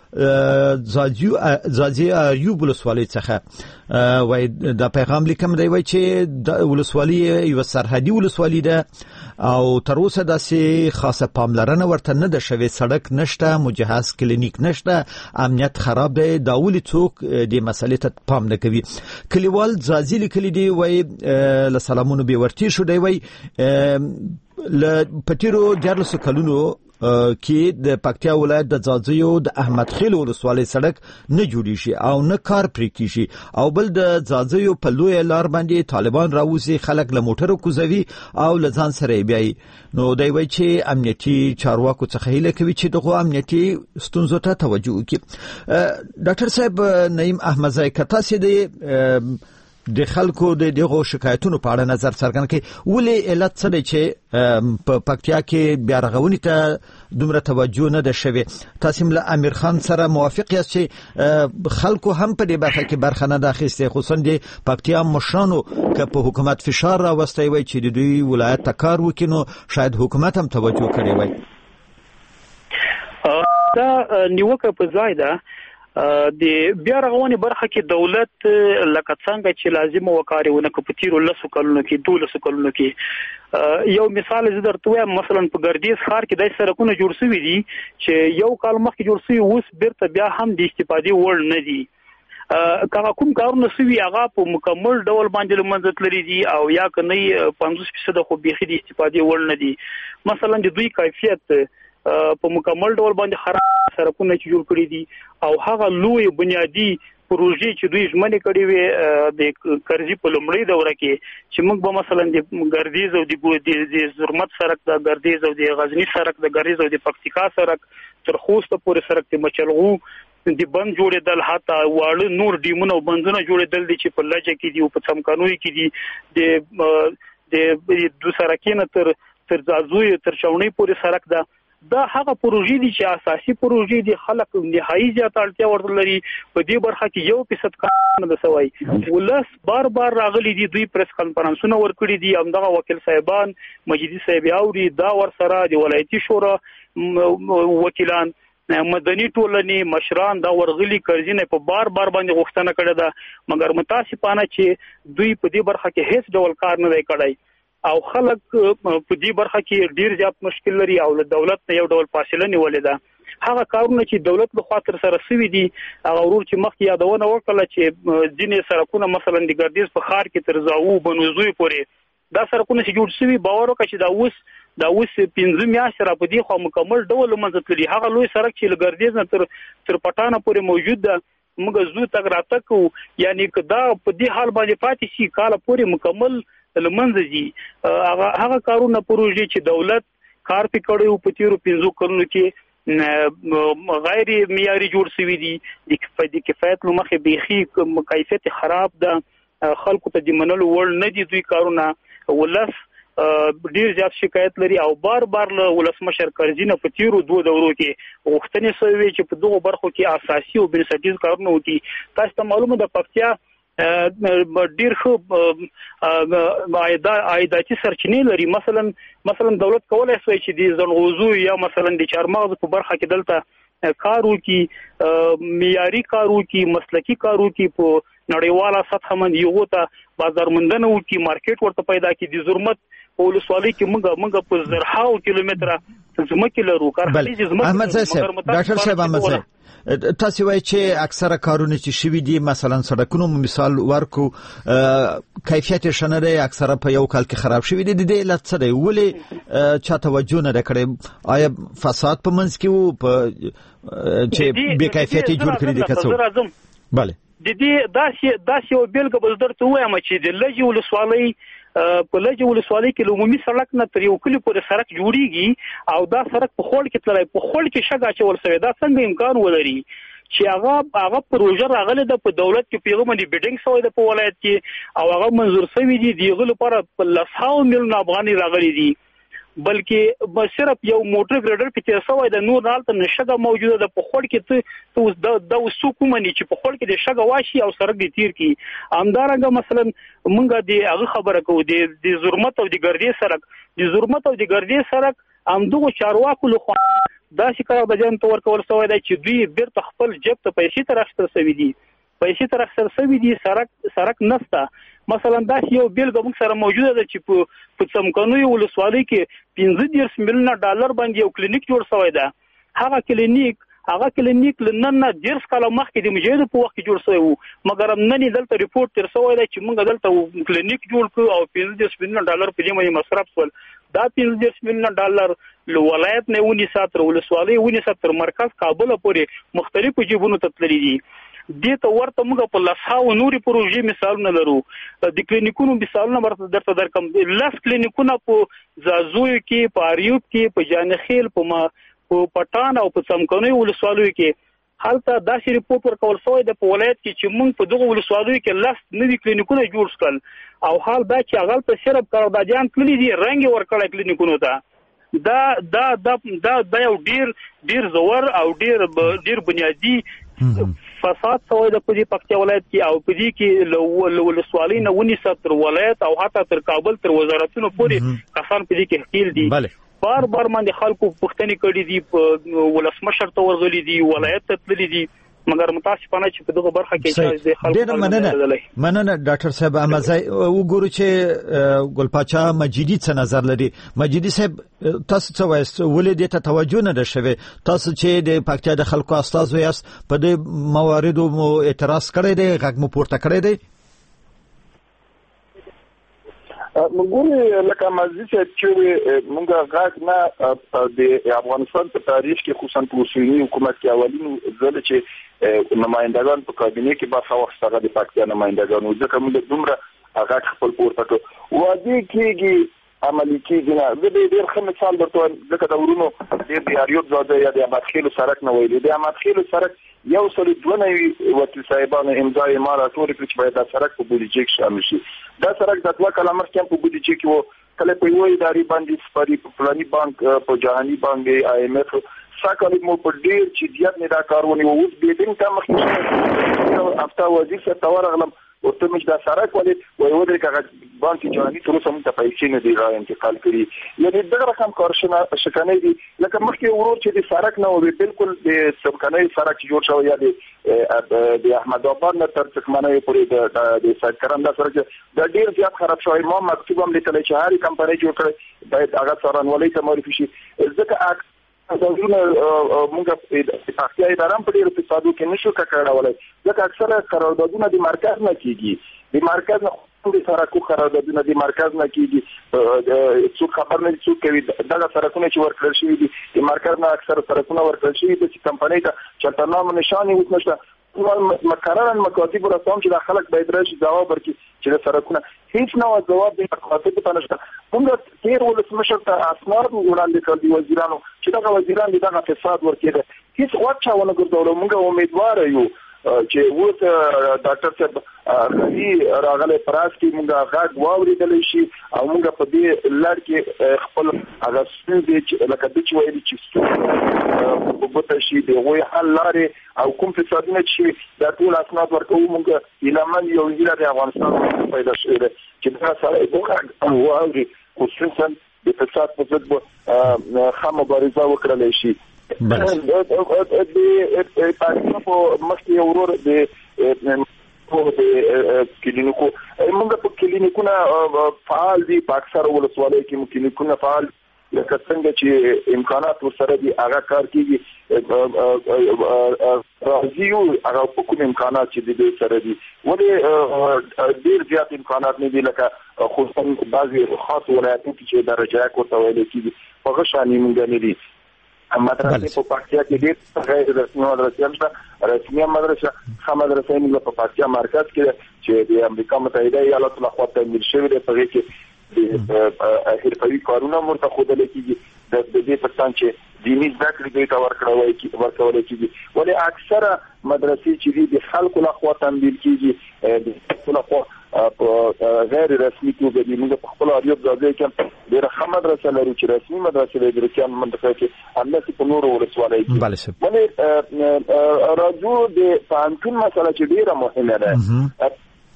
Speaker 1: زازي ایوب ولسوالۍ څخه وای دا پیغام لیکم دی وای چې د ولسوالۍ یو سرحدي ولسوالۍ ده او تر اوسه داسې خاصه پاملرنه ورته نه ده شوې، سړک نشته، مجهز کلینیک نشته، امنیت خراب دی، دا ولې څوک د مسلې ته پام نه کوي. کلیوال زازي لیکلي دی وای له سلامونو به ورتی شو دی وای ل پټیرو دیارلسو کلونو کې د پکتیا ولایت د ځاځیو د احمد خیل ولسوالۍ سړک نه جوړیږي او نه کار پرې کیږي، او بل د ځاځیو په لوی لار باندې طالبان راوځي، خلک له موټرو کوزوي او له ځان سره بیاي. نو دی وایي چې امنیتي چارواکو څخه هیله کوي چې دغه امنیتي ستونزو ته توجه وکړي. ډاکټر صاحب نعیم احمدزی کتا سي دی د خلکو د دغه شکایتونو په اړه نظر څرګند کړي، ولې علت څه دی چې په پکتیا کې بیا رغونې ته دومره توجه نه ده شوې؟ تاسو له امیر خان سره موافق یاست چې خلکو هم په دې برخه کې برخه نه اخیسته، خصوصا د پکتیا مشرانو که په حکومت فشار راوستی وای چې د دوی ولایت ته کار وکړي نو شاید حکومت هم توجه کړي وای؟
Speaker 6: دا نیوکه په ځای ده. د بیا رغونې برخه کې دولت لکه څنګه چې لازم وکړونه کو په تیرو لسو کلونو کې دولسو کلونو کې یو مثال زه درته وایم، مثلا په ګردیز ښار کې د سړکونو جوړ شوي دي چې یو کال مخکې جوړ شوي، اوس بیرته بیا هم د استفادې وړ نه دي. کله کوم کارونه شوي هغه په مکمل ډول باندې لمنځه تللي دي او یا کني پنځوس فیصد خو بيخي د استفادې وړ نه دي. مثلا د دوی کیفیت په مکمل ډول باندې خراب سړکونه چې جوړ کړي دي او هغه لوی بنیادی پروژې چې دوی ژمنې کړې وي د کرزي په لومړۍ دوره کې چې موږ به مثلا د ګردیز او د زرمت سړک، د ګردیز او د غزنی سړک، د ګردیز او د پکتیکا سړک تر خوست پورې سړک، د مچلغو د بند جوړېدل، حتی واړه نور ډیمونه او بندونه جوړېدل دي چې په لجه کې دي او په څمکانوي کې دي، د د دوه سړکینه تر تر ځاځوی تر چاونۍ پورې سړک ده. دا هغه پروژې دي چې اساسي پروژې دي، خلک نهایي زیات اړتیا ورته لري. په دې برخه کې یو فیصد کار نه سوی، ولس بار بار راغلي دي، دوی پریس کانفرنسونه ورکړي دي، همدغه وکیل صاحبان مجیدی صاحب اوري دا ور سره د ولایتي شورا وکیلان، مدني ټولنې مشران دا ورغلي کرزینه په بار بار باندې غوښتنه کړې ده، مګر متاسفانه چې دوی په دې برخه کې هیڅ ډول کار نه دی کړی او خلک په دې برخه کې ډیر زیات مشکل لري او له دولت نه یو ډول فاصله نیولې ده. هغه کارونه چې دولت له خاطر سره سوي دي هغه ورور چې مخکې یادونه وکړه چې ځینې سړکونه مثلا د ګردیز په ښار کې تر زاو بنوزوی پورې دا سړکونه چې جوړ شوي، باور وکړه چې دا اوس دا اوس پنځه میاشتې را په دې خو مکمل ډول لمنځه تللي. هغه لوی سړک چې له ګردیز نه تر تر پټانه پورې موجود ده، موږ زو تک راتکو، یعنی که دا په دې حال باندې پاتې شي کال پورې مکمل لمنځه دي. هغه کارونه پروژې چې دولت کار پې کړی په تیرو پنځو کلونو کې غیر معیاري جوړ شوي دي، د کفایت له مخې بیخي کیفیت خراب ده، خلکو ته د منلو وړ نه دي دوی کارونه. ولس ډیر زیات شکایت لري او بار بار له ولسمشر کرزي نه په تیرو دوه دورو کې غوښتنې شوې چې په دغه برخو کې اساسي او بنسټیز کارونه وکړي. تاسو ته معلومه ده پکتیا ډیر ښه عایداتي سرچینې لري. مثلا مثلا دولت کولای شي چې د زنغوزو یا مثلا د چارمغز په برخه کې دلته کار وکړي، معیاري کار وکړي، مسلکي کار وکړي، په نړیواله سطح باندې یو ته بازارموندنه وکړي، مارکیټ ورته پیدا کړي. د زرمت په ولسوالۍ کې موږ موږ په زرهاو کیلومتره ځمکې لرو. کارخانې ځمکې
Speaker 1: احمد صاحب، ډاکټر صاحب احمد صاحب تاسو وایي چې اکثره کارونه چې شوي دي، مثلا سړکونو مثال ورکو کیفیت شنه دی، اکثره په یو کال کې خراب شوي دي، د دې علت څه دی؟ ولې چا توجه نه کړې؟ آیا فساد په منځ کې وو په چې بې کیفیتي جوړ کړي دي کڅو؟ bale د دې داسې داسې یو بیلګه به درته وایم چې د لجه ولسوالۍ په لجه ولسوالۍ کې عمومي سړک نه تر یو کلی پورې سړک جوړیږي او دا سړک په خوړ کې تللی، په خوړ کې شګه اچول شوې. دا څنګه امکان ولري چې هغه هغه پروژه راغله د په دولت کې پیغام باندې بیډینګ شوی د په ولایت کې او هغه منظور شوی دي دیغه لپاره په لسهاو میلیون افغانۍ راغلي دي، بلکې صرف یو موټر ګریډر کې تیر شوی د نور حالت نشګه موجوده ده. په خوړ کې ته اوس د د وسوکو منی چې په خوړ کې د شګه واشي او سړک دی تیر کی. همدارنګه مثلا مونږه د هغه خبره کوو د د زرمت او د ګردې سړک د زرمت او د ګردې سړک همدغه چارواکو له خوا
Speaker 6: دا چې قراردادیانو ته ورکول شوی دی چې دوی بیرته خپل جیب ته پیسې تر اخیستل شوي دي پیسې تر اخیستل شوي دي سرک سرک نشته. مثلا دا یو بیلګه موږ سره موجوده ده چې په په څمکنیو ولسوالۍ کې پنځه دېرش میلیونه ډالر باندې یو کلینیک جوړ شوی دی. هغه کلینیک هغه کلینیک لنن نه ډیر کاله مخکې د مجاهد په وخت کې جوړ شوی وو مګر نن دلته ریپورت تر شوی دی چې موږ دلته کلینیک جوړ کړو او پنځه دېرش میلیونه ډالر په دې باندې مصرف شول. دا پنځه دېرش میلیونه ډالر له ولایت نه ونیسه تر ولسوالۍ ونیسه تر مرکز کابل پورې مختلفو جیبونو ته تللي دي. دې ته ورته موږ په لسهاو نوري پروژې مثالونه لرو. د کلینیکونو مثالونه درته درکم. لس کلینیکونه په زازوی کې په اریوب کې په جانخیل په په پټان او په څمکنیو ولسوالۍ کې حالته داسې ریپورت ورکول شوی د په ولایت کې چې موږ په دغه ولسوالۍ کې لس نوي کلینیکونه جوړ کړل او حال دا چې هغه ته صرف قراردادیان تللي دي رنګ ورکړل کلینیکونو ته. دا دا دا دا یو ډیر ډیر زور او ډیر ډیر بنیادی فساد شوی د پدې پکتیا ولایت کې او پدې کې ولسوالۍ نه ونیسه تر ولایت او حتی تر کابل تر وزارتونو پورې کسان پدې کې حقیل دي. بار بار باندې خلکو پښتني کړي دي ولسمشر ته ورغلي دي ولایت ته تللي دي مګر متاسفانه چې په دغه برخه کې چې خلکو
Speaker 1: ډېر مننه مننه ډاکټر صاحب امازای وګورو چې ګلپاچا مجیدی څه نظر لري. مجیدی صاحب تاسو څه وایست ولې دې ته توجه نه ده شوی تاسو چې د پکتیا د خلکو استازو یاست په دې مواردو مو اعتراض کړی دی غږ مو پورته کړی دی؟
Speaker 5: موږ لکه مزید چې موږ غاښ نه د افغانستان په تاریخ کې خصوصا په اوسنی حکومت کې اولین ځل چې نمائندگان په کابینه کې برخه واخیسته د پاکستان نمائندگانو ځکه موږ دومره غاښ خپل پورته کړو وادي کېږي عملي کېږي نه. زه به ډېر ښه مثال درته ځکه د ورونو ډېر د اریوب زاده یا د احمدخیلو سړک نه ویلي د احمدخیلو سړک یو سل دوه نوي وکیل صاحبانو امضا یې ما راټولې کړې چې باید دا سړک په بودیجې کې شامل شي. دا سړک د دوه کاله مخکې په بودیجې کې و کله په یوه ادارې باندې سپاري په فلاني بانک په جهاني بانک آی ایم اف ساکل مو په ډېر جديت نه دا کار ونی او اوس به دین ته مخکې هفته وزیر سره تورغلم ورته مش دا سړک ولې وای ودرې کاغذ بانک جهاني تر اوسه مونږ ته پیسې نه دی را انتقال کړی یعنی دغه رقم کارشنه شکنه دي لکه مخکې ورور چې د سړک نه وي بالکل د سبکنه سړک جوړ شو یا د د احمد آباد نه تر څکمنه پورې د د سړکرم دا سړک د ډیر زیات خراب شوی ما مکتوب هم لیکل چې هرې کمپنۍ جوړ کړي باید هغه څارنوالۍ ته معرفي شي ځکه ځکه موږ په پاکستان ادارم په ډیرو فسادو کې نشو کړهولای ځکه اکثره قراردادونه د مرکز نه کیږي د مرکز نه د سرکو قراردادونه د مرکز نه کیږي څوک خبر نه څوک کوي دغه سرکونه چې ورکړل شوی دي د مرکز نه اکثره سرکونه ورکړل شوی دي چې کمپنۍ ته چرته نام نشانه اوس نشته مقررن مکاتب رسوم چې د خلک باید راشي جواب ورکړي چې د سرکونه هیڅ نو جواب د مکاتب ته نشته. موږ تیر ولسمشر ته اسناد وړاندې کړ دي وزیرانو چې دغه وزیران دغه فساد ورکړي هیڅ واچا ونه ګرځول. موږ امیدوار یو چې وته ډاکټر صاحب غني راغله پراس کې موږ غاټ واوریدل شي او موږ په دې لړ کې خپل هغه ستونزې لکه د چوي دي چې په بوته شي دی وای حل لارې او کوم فسادونه چې د ټول اسناد ورکوم موږ ایلامن یو ویل د افغانستان پیدا شوی چې دا سره دغه واوري خصوصا د فساد په ضد خامه مبارزه وکړل شي. د پاکستان په مخکې ورور د په کلینیکو موږ په کلینیکونه فعال دي په اکثر ولسوالۍ کې کلینیکونه فعال لکه څنګه چې امکانات ورسره دي هغه کار کوي راځي او هغه په کوم امکانات چې دې سره دي ولې ډیر زیات امکانات نه دي لکه خصوصا بعضي خاص ولایتونو کې چې درجه کوته ویل کېږي په غشانې مونږ نه دي. مدرسې په پکتیا کې ډېر غیر رسمي مدرسې شته رسمي مدرسې خامہ مدرسې موږ په پکتیا مرکز کې چې د امریکا متحده ایالاتو لخوا تأمین شوی دی په کې د حرفوي کارونه مرته خوده لیکي د دې پرڅان چې دیني ذکر دوی ته ورکړوي کې ورکول کېږي ولې اکثره مدرسې چې د خلکو لخوا تنبیه کېږي د خلکو لخوا په غیر رسمي توګه د موږ په خپل اړیو ځای کې ډېر ښه مدرسې لرو چې رسمي مدرسې لري چې منطقه کې همداسې په نورو ولسوالۍ کې ولې راځو د پانتون مسله چې ډېره مهمه ده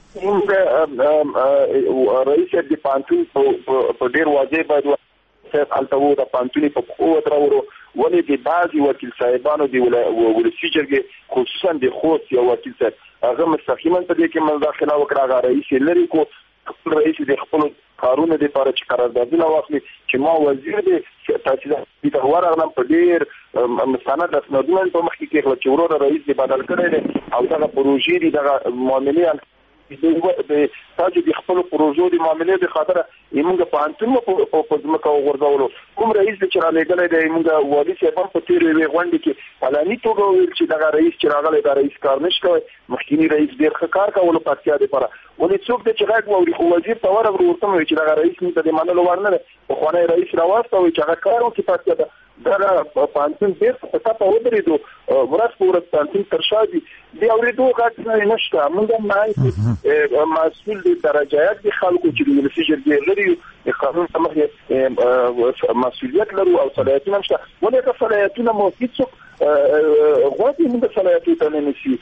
Speaker 5: موږ رئیس د پانتون په ډېر واضح باید صرف التو د پانتونی په قوت راوړو ولې د بعضي وکیل صاحبانو د ولسی جرګې خصوصا د خوست یو وکیل صاحب هغه مستقیما په دې کې مداخله وکړه. هغه رئیس لري کو رئیس د خپل قانون د لپاره چې قراردادونه واخلي چې ما وزیر د تاسیسات د ورغلم په ډیر مستند اسنادونه په مخ کې کې چې ورور رئیس دی بدل کړی او دا پروژې دي د معاملې د تاسو د خپل پروژو د معاملې د خاطر یمنګ په انتم په ځمکه وګرځولو کوم رئیس چې را لګلې دی یمنګ والي صاحب په تیر وی غونډه کې علاني توګه ویل چې دا رئیس چې راغلی دا رئیس کار نشي کوي مخکینی رئیس ډیر ښه کار کولو پاتیا دی لپاره ولې څوک د چې راغ ووري خو وزیر ته ورغلو ورته وی چې دا رئیس نه د منلو ورنه په خوانه رئیس راوسته وی چې هغه کار وکړي پاتیا ده دا پانتون ډیر په تاسو ودرېدو ورځ په ورځ پانتون تر شادي دی اورېدو غاټ نه نشته موږ نه مسؤل دي درجات دي خلکو چې د ولسی جرګې لري د قانون سمه مسؤلیت لري او صلاحیتونه نشته ولې که صلاحیتونه مو هیڅ غواړي موږ صلاحیتونه نه نشي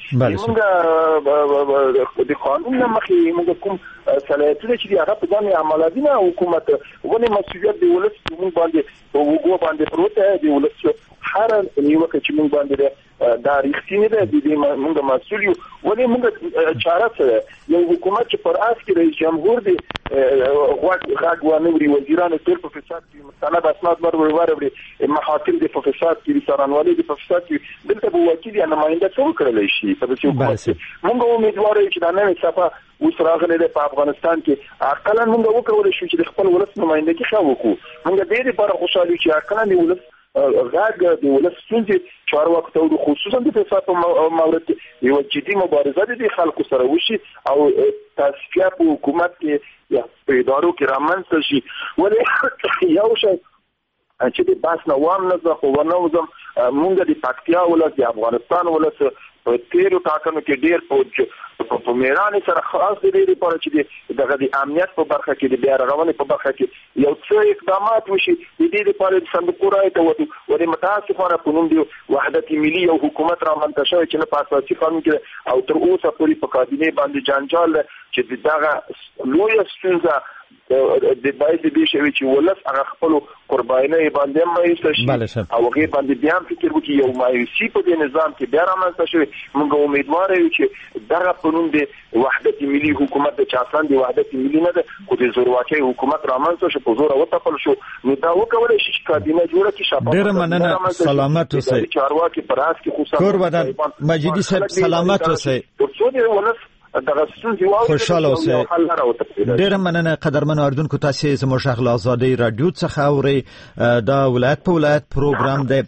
Speaker 5: موږ د قانون مخې موږ کوم صلاحیتونه چې هغه په ځان عملادینه حکومت ولې مسؤلیت دی ولس موږ باندې وګو باندې پروت دی ولس هر نیوکه چې موږ باندې دا رښتینی ده د دې موږ مسؤل یو ولې موږ چاره سره یو حکومت چې پر اس کې رئیس جمهور دی غواړي غواړي نوري وزیرانو ټول په فساد کې مستند اسناد ور وروري محاکم د فساد کې سرانوالي د فساد کې دلته به وکیل یا نماینده څو کړل شي په دې حکومت موږ امیدوار یو چې دا نوې صفه اوس راغلي په افغانستان کې عقلا موږ وکړل شو چې خپل ولس نمائندګي خو وکړو موږ ډېر لپاره خوشاله چې عقلا د ولس غاګ د ولس ستونزې چارواکو ته خصوصا د فساد په مورد کې یو جدي مبارزه د خلکو سره وشي او تصفیه په حکومت کې یا په ادارو کې رامنځته شي ولې یو شی چې د باس نه وام نه ځو ورنه وزم مونږ د پکتیا ولس د افغانستان ولس په تیرو ټاکنو کې ډیر په په میران سره خاص دی لپاره چې دغه د امنیت په برخه کې د بیا رغونې په برخه کې یو څه اقدامات وشي د دې لپاره د صندوق راځي وته ولې متاسفانه په نوم دی وحدت ملي او حکومت را منتشر چې نه په اساسي قانون کې او تر اوسه پورې په کابینه باندې جنجال چې دغه لوی ستونزه د باید د شوی چې ولس هغه خپل قربانۍ باندې مایوسه شي او هغه باندې بیا فکر وکړي یو مایوسی په دې نظام کې بیا رامنځته شوی موږ امیدوار یو چې دغه قانون د وحدت ملي حکومت د چاسان د وحدت ملي نه ده خو د زورواکۍ حکومت رامنځته شو په زور وټاکل شو نو دا وکولای شي چې کابینه جوړه کړي شپه
Speaker 1: ډیر مننه سلامت اوسئ
Speaker 5: چارواکي پر اس کې خصوصا
Speaker 1: کور ودان مجیدی صاحب سلامت اوسئ
Speaker 5: څو دې ولس
Speaker 1: خوشاله اوسئ ډیر مننه قدرمن اردوونکو تاسو زموږ شغل ازادي رادیو څخه اوري دا ولایت په ولایت پروګرام دی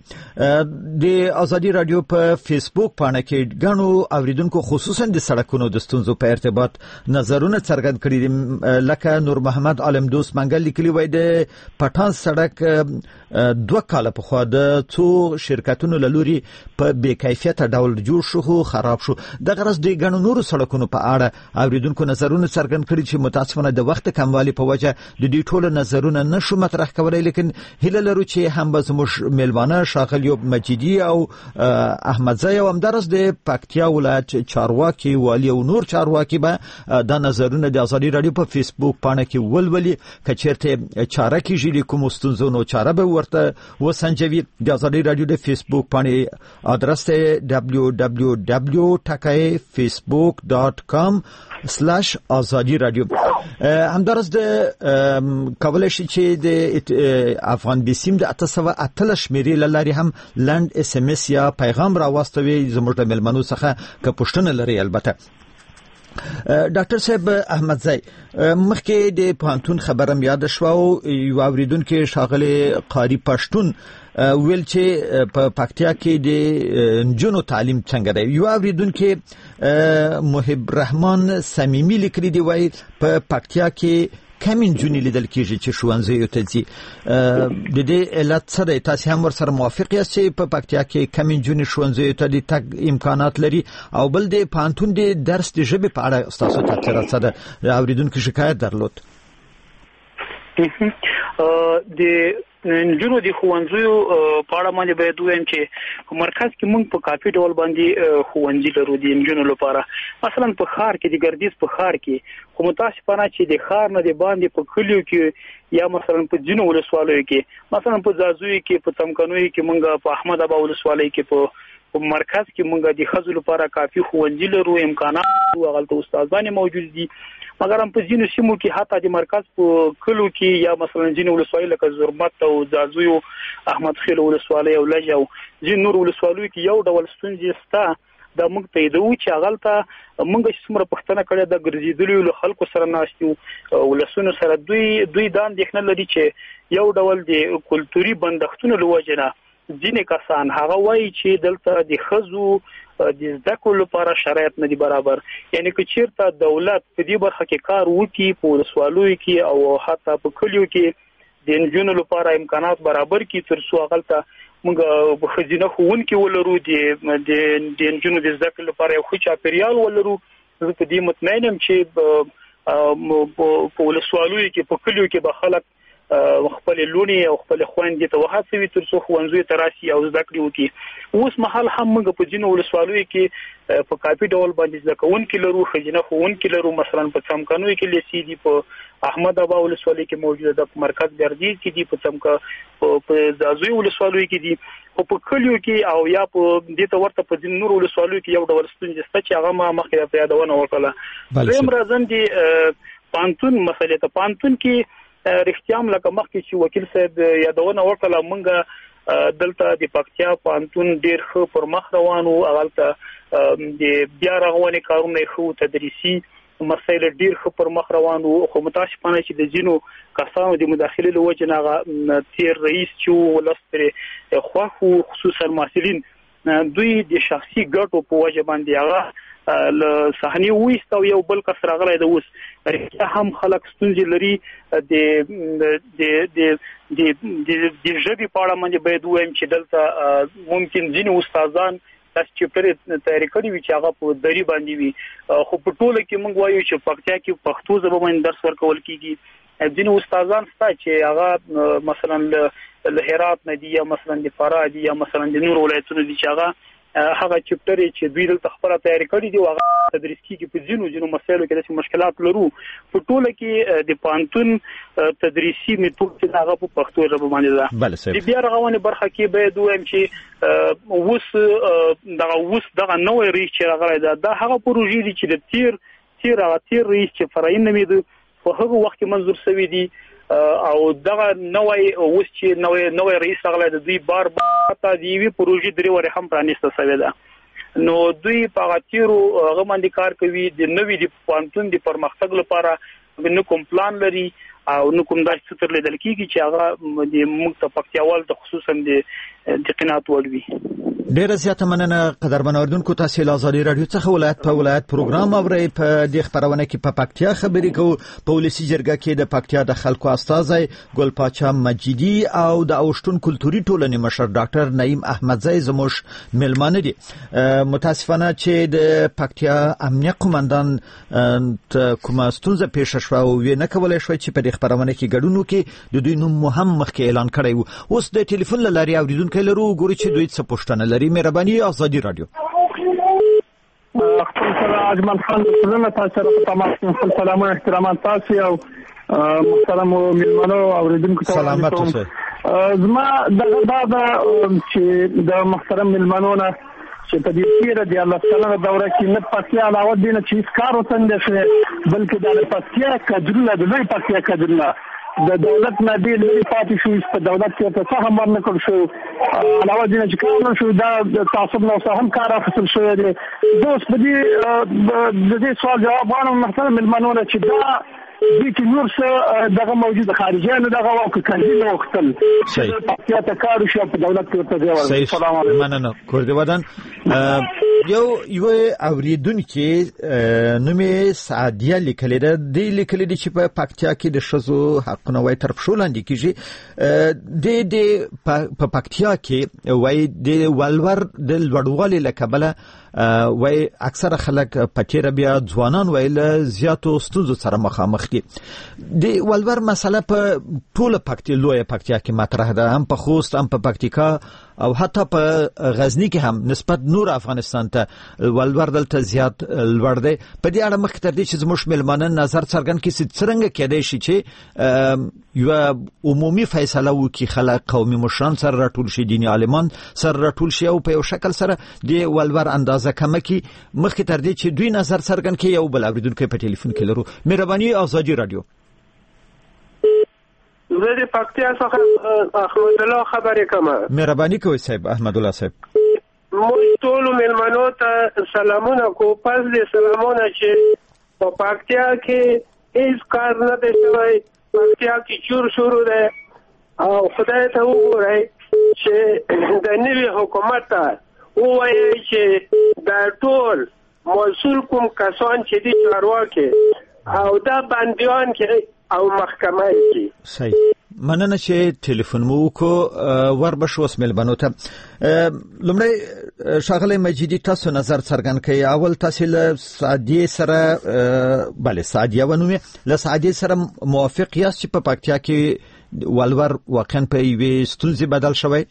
Speaker 1: د ازادي رادیو په فیسبوک باندې کې غنو اوریدونکو خصوصا د سړکونو د ستونزو په ارتباط نظرونه څرګند کړي دي لکه نور محمد عالم دوست منګل لیکلي وای د پټان سړک دوه کال په خو د څو شرکتونو لوري په بې کیفیت ډول جوړ شو خراب شو د غرض د غنو نور سړکونو په اړه اوریدونکو نظرونه څرګند کړي چې متاسفانه د وخت کموالي په وجه د دې ټولو نظرونه نشو مطرح کولای لیکن هله لرو چې هم به زموږ میلمانه شاغل یوب مجیدی او احمد زای او همدارس د پکتیا ولایت چارواکي والی او نور چارواکي به د نظرونه د ازادي رادیو په فیسبوک باندې کې ولولي کچرته چاره کې جلی کوم ستونزونو چاره به ورته وسنجوي د ازادي رادیو د فیسبوک باندې ادرس دبليو دبليو دبليو ټکای فیسبوک ډاټ کام سلاش آزادی رادیو همدارس د کولای شي چې د افغان بیسیم د اتسو اتلش مری لاري هم لند اس ام اس یا پیغام راوستوي زموږ د ملمنو څخه که پښتنه لري البته ډاکټر صاحب احمد زای مخکې د پانتون خبرم یاد شو او یو اوریدونکو شاغله قاری پښتون ویل چې په پکتیا کې د جنو تعلیم څنګه دی یو اوریدونکو محب رحمان صمیمی لیکلي دی وای په پکتیا کې کمین جونی لیدل کیږي چې شوانځي ته ځي د دې علت سره تاسو هم ورسره موافق یاست چې په پکتیا کې کمین جونی شوانځي ته د تک امکانات لري او بل د پانتون د درس د ژبې په اړه تاسو ته تر سره اوریدونکو شکایت درلود
Speaker 6: د نجونو د خوندزو په اړه باندې باید وایم چې په مرکز کې موږ په کافي ډول باندې خوندزي لرو د نجونو لپاره. مثلا په خار کې د ګردیز په خار کې خو متاسفانه چې د خار نه د باندې په کلیو کې یا مثلا په جنو ولسوالیو کې مثلا په زازوی کې په تمکنوي کې موږ په احمد ابا ولسوالۍ کې په په مرکز کې موږ د خزو لپاره کافي خوندزي لرو، امکانات او غلطه استادان موجود دي. مګر هم په ځینو سیمو کې حتی د مرکز په کلو کې یا مثلا ځینو ولسوالۍ لکه زرمت او زازوی او احمد خیل ولسوالۍ او لجه او ځینو نور ولسوالیو کې یو ډول ستونزې شته د موږ ته د و چې غلطه موږ چې څومره پښتنه کړې د ګرځیدلو له خلکو سره ناشتو ولسونو سره دوی دوی دان دښنه لري چې یو ډول د کلتوري بندښتونو لوجنه ځینې کسان هغه وایي چې دلته د خزو د زده کړو لپاره شرایط نه دي برابر. یعنی که چیرته دولت په دې برخه کې کار وکړي په ولسوالیو کې او حتی په کلیو کې د نجونو لپاره امکانات برابر کړي تر څو هغه موږ په خزینه خوونکي ولرو د د نجونو د زده کړو لپاره یو ښه چاپیریال ولرو. زه په دې مطمئن یم چې په ولسوالیو کې په کلیو کې به خلک خپل لونی او خپل خويندې ته وهڅوي تر څو خوندزوی ته راشي او زده کړې وکړي. اوس مهال هم موږ په جنو ولسوالیو کې په کافي ډول باندې زده کوونکي لرو، خزینه خوونکي لرو. مثلا په څمکنوي کې لسی دي، په احمد ابا ولسوالۍ کې موجوده ده، په مرکز ګردیز کې دي، په څمکه په زازوی ولسوالۍ کې دي، او په کلیو کې او یا په دې ته ورته په جنو ولسوالیو کې یو ډول ستونزې شته چې هغه ما مخکې په یادونه وکړه. زم راځم دي پانتون مسلې ته. پانتون کې رښتیام لکه مخکې چې وکیل صاحب یادونه وکړه، مونږ دلته د پکتیا پانتون ډیر ښه پر مخ روان وو. هغه د بیا رغونې کارونه ښه تدریسي مسایل ډیر ښه پر مخ روان وو. خو متاسفانه چې د جنو کسانو د مداخله له وجه نه تیر رئیس چې ولستره خو خصوصا مسلین دوی د شخصي ګټو په وجه باندې هغه ل صحنه وېستو یو بل کس راغلی د اوس رښتیا هم خلک ستونزې لري. د د د د د ژبې په اړه باندې باید وایم چې دلته ممکن ځینې استادان تاسو چې پر تیاری کړی وي چې هغه په دری باندې وي، خو په ټوله کې موږ وایو چې پکتیا کې پښتو ژبه باندې درس ورکول کیږي. ځینې استادان ستا چې هغه مثلا له هرات نه دي یا مثلا د فراه دي یا مثلا د نور ولایتونو دي چې هغه هغه چپټر چې دوی دلته خپل تیاری کړی دی او هغه تدریس کیږي په ځینو ځینو مسایلو کې د مشکلات لرو. په ټوله کې د پانتون تدریسي میتود چې هغه په پښتو ژبه باندې ده. د بیا رغونې برخه کې باید وایم چې اوس دغه اوس دغه نوې ریښ چې راغلی ده دا هغه پروژې دي چې د تیر تیر هغه تیر ریښ چې فرعي نومېده په هغه وخت کې منظور شوی دي او دغه نوې اوس چې نوې نوې رئیس راغلی د دوی بار بار ته دی وی پروژې درې ورې هم پرانیسته شوی ده. نو دوی په غتیرو هغه باندې کار کوي د نوې د پانتون د پرمختګ لپاره نو کوم پلان لري او نو کوم داسې ستر لیدل کیږي چې هغه د موږ پکتیاوال ته خصوصا د د قناعت وړوي.
Speaker 1: ډیره زیاته مننه قدرمن اوردونکو. تاسو له آزادي رادیو څخه ولایت په ولایت پروګرام اورئ. په دې خبرونه کې په پکتیا خبرې کوو. په ولسی جرګه کې د پکتیا د خلکو استازی ګل پاچا مجیدی او د اوشتون کلتوري ټولنې مشر ډاکټر نعیم احمدزی زموږ ملمانه دي. متاسفانه چې د پکتیا امنیه قومندان کومه ستونزه پیښ شوه او وی نه کولای شو چې په دې خبرونه کې ګډون وکړي. د دوی نوم مهم مخکې اعلان کړی وو. اوس د ټلیفون لاري اوریدونکو لرو ګوري چې دوی څه پوښتنه لري. مهرباني آزادي رادیو.
Speaker 11: خپل سره اجمل خان سره تاسو ته تمام سلام او احترامات تاسو او محترم ملمنو اوریدونکو ته
Speaker 1: سلامات اوسئ.
Speaker 11: زما دغه دا چې د محترم ملمنو نه چې په دې پیره دی الله تعالی دوره کې نه پاتې علاوه دي نه چې کار وسنده شي بلکې د پاتیا کډرله د لوی پاتیا کډرله د دولت نه دی لري پاتې شو په دولت کې ته څه هم ورنکړ شو علاوه دي چې کار شو دا تعصب نو څه هم کار اخیستل شوی دی. دوست په دې د دې سوال جواب وانه محترم ملمنونه چې دا دې کې نور څه دغه موجوده خارجيانو دغه واکه کړي نو وختل چې ته کار شو په دولت کې ته دی.
Speaker 1: سلام علیکم. مننه کور دې ودان. یو یو اوریدونکو نومې سعدیه لیکل ده د لیکل دي چې په پکتیا کې د شزو حقونه وای طرف شولاندې کیږي. د د په پکتیا کې وای د ولور د لوړوالي لکبله وای اکثره خلک پټیره بیا ځوانان ویل زیاتو ستونزو سره مخامخ دي. د ولور مسله په ټوله پکتیا لوی پکتیا کې مطرح ده، هم په خوست هم په پکتیکا او حتی په غزنی کې هم نسبت نور افغانستان ته ولور دلته زیات لوړ دی. په دې اړه مخکې تر دې چې زموږ ملمانه نظر څرګند کړي چې څنګه کېدای شي چې یو عمومي فیصله وکړي، خلک قومي مشران سره راټول شي، دیني عالمان سره راټول شي او په یو شکل سره د ولور اندازه کم کړي. مخکې تر دې چې دوی نظر څرګند کړي یو بل اوریدونکو په ټلیفون کې لرو. مهرباني آزادي رادیو.
Speaker 12: زه د پکتیا څخه احمد الله خبرې کوم.
Speaker 1: مهرباني کوئ صاحب احمد الله صاحب.
Speaker 12: موږ ټول ملمنو ته سلامونه کو. پس د سلامونه چې په پکتیا کې هیڅ کار نه دی شوی، پکتیا کې چور شروع ده او خدای ته وګورئ چې د نوي حکومت ته ووایي چې دا ټول مسؤل کوم کسان چې دي چارواکي او دا بندیان کې او محکمه کې.
Speaker 1: صحیح، مننه چې ټلیفون مو وکړو. وربشو اسمل بنوته لمړی شاغله مجیدی تاسو نظر څرګند کړئ. اول تاسو له سعدی سره بله سعدی ونومه له سعدی سره موافق یاست چې په پکتیا کې ولور واقعا په یوې ستونزې بدل شوی؟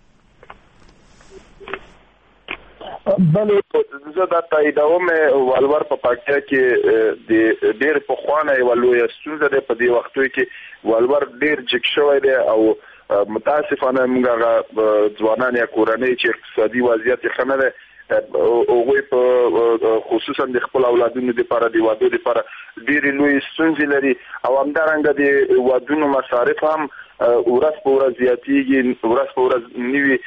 Speaker 5: بله زه دا تاییدوم. ولور په پکتیا کې د ډېر پخوانه یوه لویه ستونزه ده. په دې وختو کې ولور ډېر جګ شوی دی او متاسفانه موږ هغه ځوانان یا کورنۍ چې اقتصادي وضعیت یې ښه نه دی هغوی په خصوصا د خپل اولادونو دپاره د واده دپاره ډېرې لویې ستونزې لري او همدارنګه د وادونو مصارف هم ورځ په ورځ زیاتېږي، ورځ په ورځ نوي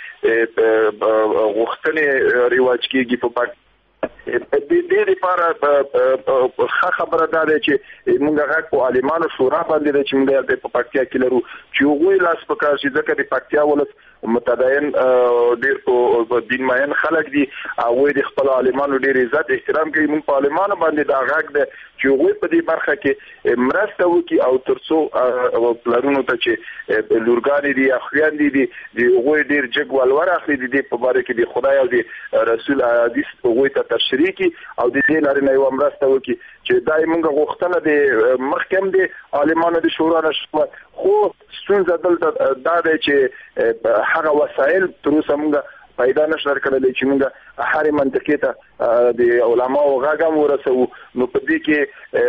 Speaker 5: غوښتنې رواج کېږي په پاکستان. د دې لپاره ښه خبره دا ده چې موږ غږ په عالمانو شورا باندې ده چې موږ په پکتیا کې لرو چې هغوی لاس په کار شي، ځکه د پکتیا ولس متدین ډېر په دین ماین خلک دي. هغوی د خپل عالمانو ډېر عزت احترام کوي. موږ په عالمانو باندې دا غږ ده چې هغوی په دې برخه کې مرسته وکړي او تر څو پلرونو ته چې لورګانې دي یا خویندې دي د هغوی ډېر جګ ولور اخلي، د دې په باره کې د خدای او د رسول حدیث هغوی ته تشریح کړي او د دې لارې نه یوه مرسته وکړي چې دا موږ غوښتنه د مخکې هم د عالمانو د شورا نه شوه. خو ستونزه دلته دا دی چې هغه وسایل تر اوسه موږ پیدا نشو کړلی چې موږ هرې منطقې ته د علماو غږ هم ورسوو. نو په دې کې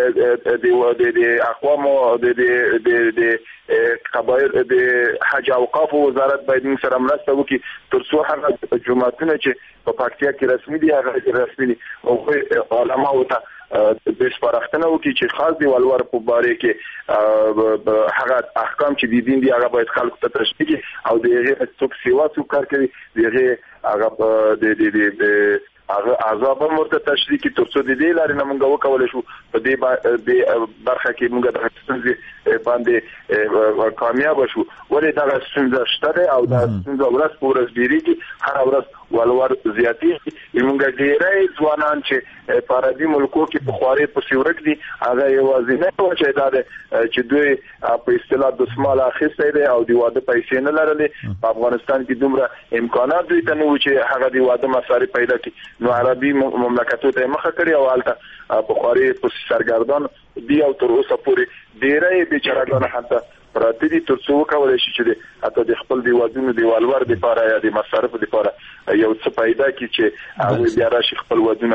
Speaker 5: د اقوامو د قبایل د حج اوقاف وزارت باید موږ سره مرسته وکړي تر څو هغه جوماتونه چې په پکتیا کې رسمي دي هغه رسمي دي او علماو ته د سپارښتنه وکړي چې خاص دی ولور په باره کې هغه احکام چې دي دین دي هغه باید خلکو ته تشریح کړي او د هغې څوک سیوا څوک کار کوي د هغې هغه د هغه عذاب هم ورته تشریح کړي تر څو د دې لارې نه موږ وکولی شو په دې برخه کې موږ دغه ستونزې باندې کامیابه شو. ولې دغه ستونزه شته دی او دا ستونزه ورځ په ورځ ډېرېږي، هره ورځ ولور زیاتېږي. موږ ډېری ځوانان چې په عربي ملکو کې په خوارۍ پسې ورک دي هغه یوازینۍ وجه دا ده چې دوی په اصطلاح دسمال اخیستی دی او د واده پیسې نه لرلې. په افغانستان کې دومره امکانات دوی ته نه وو چې هغه د واده مصارف پیدا کړي. نو عربي مملکتو ته مخه کړي او هلته په خوارۍ پسې سرګردان دي او تر اوسه پورې ډېری بیچارهګان حتی پراته دي تر څو وکولی شي چې حتی د خپل د وادونو د ولور دپاره یا د مصارفو دپاره یو څه پیدا کړي چې هغوی بیا راشي خپل ودونه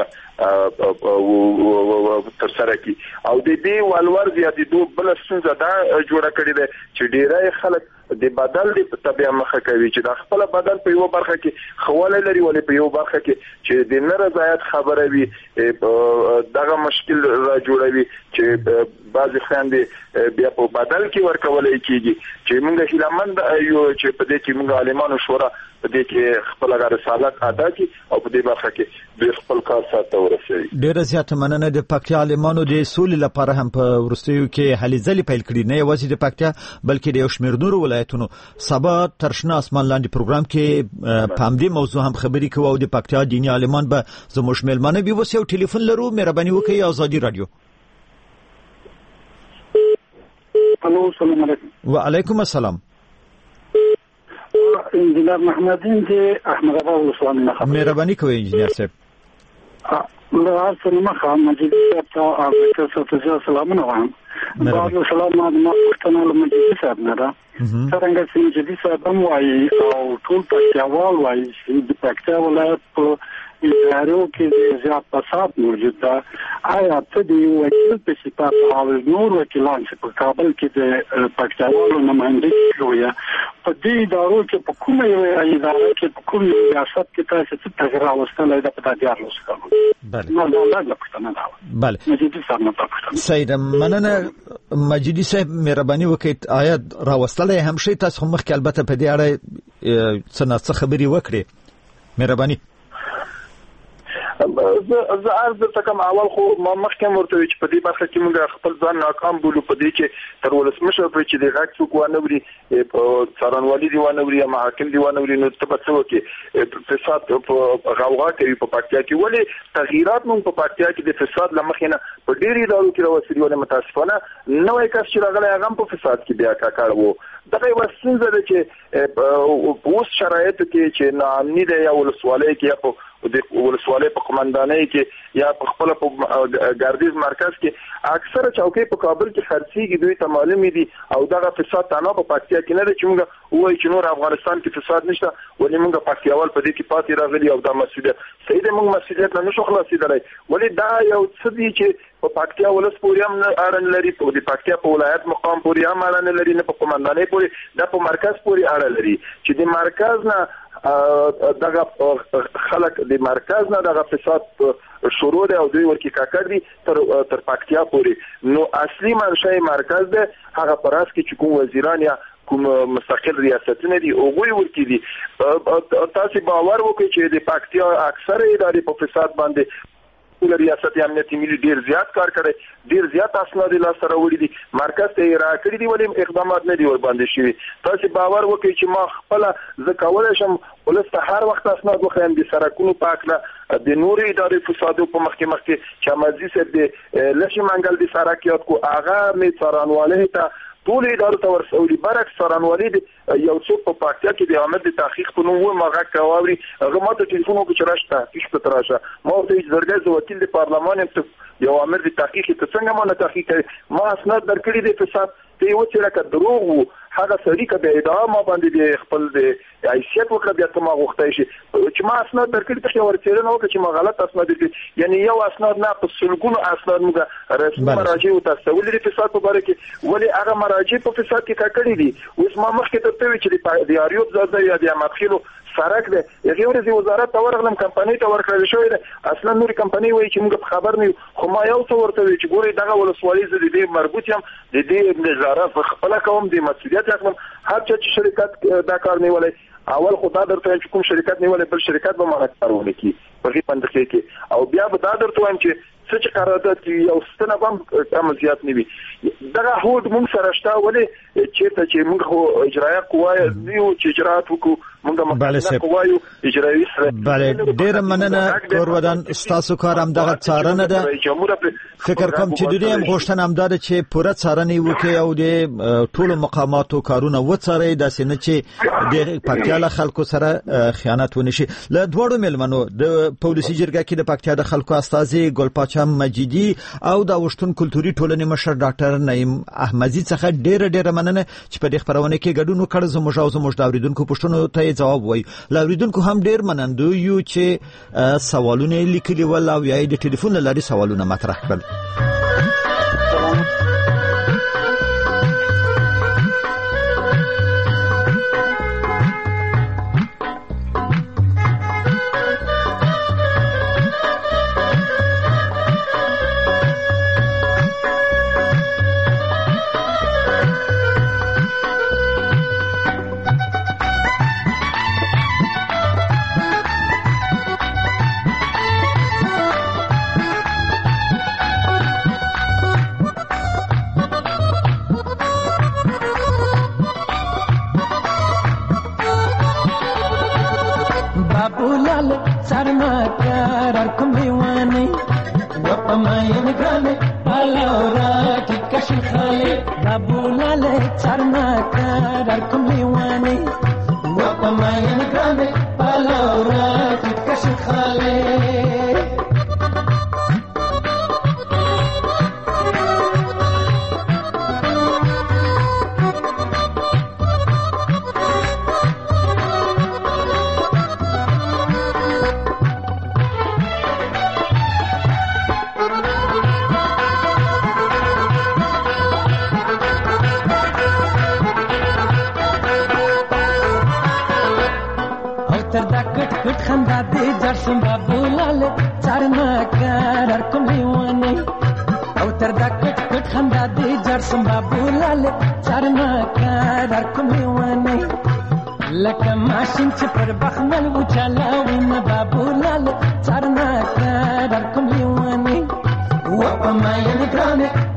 Speaker 5: ترسره کړي. او د دې ولور زیاتېدو بله ستونزه دا جوړه کړې ده چې ډېری خلک د بدل د طبیعه مخه کوي چې د خپل بدل په یو برخه کې خواله لري ولې په یو برخه کې چې د نه رضایت خبره وي دغه مشکل را جوړوي چې بعضې خویندې بیا په بدل کې ورکولی کېږي. چې موږ هیلهمند یو چې په دې کې موږ عالمانو شورا په دې کې خپل هغه رسالت ادا کړي او په دې برخه کې دوی خپل کار سرته ورسوي.
Speaker 1: ډېره زیاته مننه. د پکتیا عالمانو د سولې لپاره هم په وروستیو کې هلې ځلې پیل کړي، نه یوازې د پکتیا بلکې د یو شمېر نورو ولایتونو. سبا تر شنه اسمان لاندې پروګرام کې په همدې موضوع هم خبرې کوو او د پکتیا دیني عالمان به زموږ مېلمانه وي. اوس یو ټلیفون لرو. مهرباني وکړئ آزادي رادیو.
Speaker 9: الو السلام علیکم.
Speaker 1: وعلیکم السلام.
Speaker 9: انجینر محمدین دی احمد آباد ولسوالۍ نه.
Speaker 1: مهرباني کوئ انجینر صاحب.
Speaker 9: لا سلامه مجيدي صاحب ته تاسو ته سلامونه وایم. بعد سلام ما پښتنه له مجيدي صاحب نه ده. څنګه چې مجيدي صاحب هم وايي او ټول پښتیوال وايي چې د پښتیا ولایت په ادارو کې زیات فساد موجود ده. آیا ته د وکیل په صفت او نور وکیلان چې په کابل کې د پښتیوالو نمائندګي کوي په دې ادارو کې په کومه یو اداره کې په کوم ریاست کې تاسو څه تغیر راوستل د پتا دیار لوستل؟
Speaker 1: بله
Speaker 9: نو دا لا پښتنه دا
Speaker 1: بله
Speaker 9: مجيدي صاحب نه پښتنه
Speaker 1: سید مننه مجيدي صاحب مهرباني وکړئ آیا راوستل هم شي تاسو مخکې البته په دې اړه څه څه خبري وکړي مهرباني
Speaker 5: زه زه ارز ته کوم اول خو ما مخکې مرته چې په دې برخه کې موږ خپل ځان ناکام بولو په دې چې تر ولسمشر پرې چې د غاک څوک ونوري په څارنوالي دی ونوري یا محاکم دی ونوري نو ته په څو کې فساد په غوغا کوي په پکتیا کې ولې تغیرات موږ په پکتیا کې د فساد لمخینه په ډېری ډول کې راوستي ولې متاسفانه نوې کس چې راغلی هغه په فساد کې بیا کاکړ وو دغه وسنځ ده چې اوس شرایط کې چې ناامني ده یا ولسوالۍ کې یا په د ولسوالۍ په قومندانۍ کې یا په خپل په ګاردیز مرکز کې اکثره چوکۍ په کابل کې خرڅيږي دوی ته معلوم دي او دغه فساد تنه په پکتیا کې نه ده چې موږ وایي چې نور افغانستان کې فساد نشته ولې موږ پکتیاوال په دې کې پاتې راغلي او دا مسؤلیت سید موږ مسؤلیت نه نشو خلاصېدلی ولې دا یو څه دي چې په پکتیا ولس پورې هم اړه لري په دې پکتیا په ولایت مقام پورې هم اړه لري نه په قومندانۍ پورې دا په مرکز پورې اړه لري چې د مرکز نه دغه خلک د مرکز نه دغه فساد شروع دی او دوی ورکی کاکړ دي تر تر پکتیا پورې نو اصلي منشأ مرکز ده هغه پراس کې چې کوم وزیران یا کوم مستقل ریاستونه دي او غوي ورکی دي تاسو باور وکړئ چې د پکتیا اکثره ادارې په فساد باندې ریاست امنیتي ملي ډیر زیات کار کړي ډیر زیات اسناد لا سره وړي دي مرکز ته را کړی دي ولې اقدامات نه دي ور باندې شوي تاسو باور وکړئ چې ما خپل ز کولای شم ولست هر وخت اسناد وخم دي سرکونو پاکله د نوري ادارې فسادو په مخکې مخکې چې مزي سره د لشي منګل دي سرکيات کو اغه می څارنواله ته ټول ادارو ته ورسولي برعکس څارنوالي یو څوک په پکتیا کې د عامه د تحقیق په نوم و ماغه کاوري هغه ماته ټلیفون وکړ چې راشته هیڅ په تراشه ما ته یې زرګز وکیل د پارلمان ته یو امر د تحقیق ته څنګه مونږ تحقیق ما اسناد درکړي د فساد ته یو چې راکړه دروغ وو هغه سړي کبه ادعا ما باندې خپل د حیثیت وکړه بیا ته ما غوښتای شي چې ما اسناد درکړي ته ورچېرنه وکړه چې ما غلط اسناد دي یعنی یو اسناد نه په سلګونو اسناد موږ رسمي مراجع او تاسو ولې فساد په باره کې ولې هغه مراجع په فساد کې کاکړي دي اوس ما مخکې ته وی چې د اریوب زاده یا د مدخلو سرک ده هغه ورځي وزارت ته ورغلم کمپنۍ ته ورکړل شوې ده اصلا نوري کمپنۍ وایي چې موږ خبر نه خو ما یو څه ورته وی چې ګوري دغه ولسوالۍ زده دي مربوط یم د دې نظارت خپل کوم د مسؤلیت اخلم هر چا چې شرکت دا کار نه ولای اول خدای درته چې کوم شرکت نه ولای بل شرکت به ما کارونه کی په دې پندخې کې او بیا به دا درته وایم چې څه چې قرارداد کې یو ستنه هم کم زیات نه وي دغه هوډ موږ سره شته ولې چې چې موږ خو اجرایه قوای نیو چې اجرات وکړو موږ مقاله قوایو اجرایي سره
Speaker 1: بله ډیر مننه کورودان تاسو کار هم دغه څارنه ده فکر کوم چې دوی هم غوښتنه هم ده چې پوره څارنه وکړي او د ټولو مقاماتو کارونه وڅاري د سینې چې د پکتیا خلکو سره خیانت ونشي له دوړو ملمنو د پولیسي جرګه کې د پکتیا د خلکو استازي ګلپاچ مجیدي او د وشتون کلتوري ټولنې مشر ډاکټر نعیم احمدي څخه ډېر ډېر مننه چې په دې خبرونه کې ګډون وکړ زموږ او زموږ د اوریدونکو پوښتنو ته جواب وایي لا اوریدونکو هم ډېر منندو یو چې سوالونه لیکلي ول او یا د ټلیفون لاري سوالونه مطرح کړل
Speaker 13: کټ کټ خندا دې جړ سم بابولاله چرنا کار کوم ونی لکه ماشین چې پر بخمل و چلاوي نه بابولاله چرنا کار کوم ونی و په ما یې ګرانه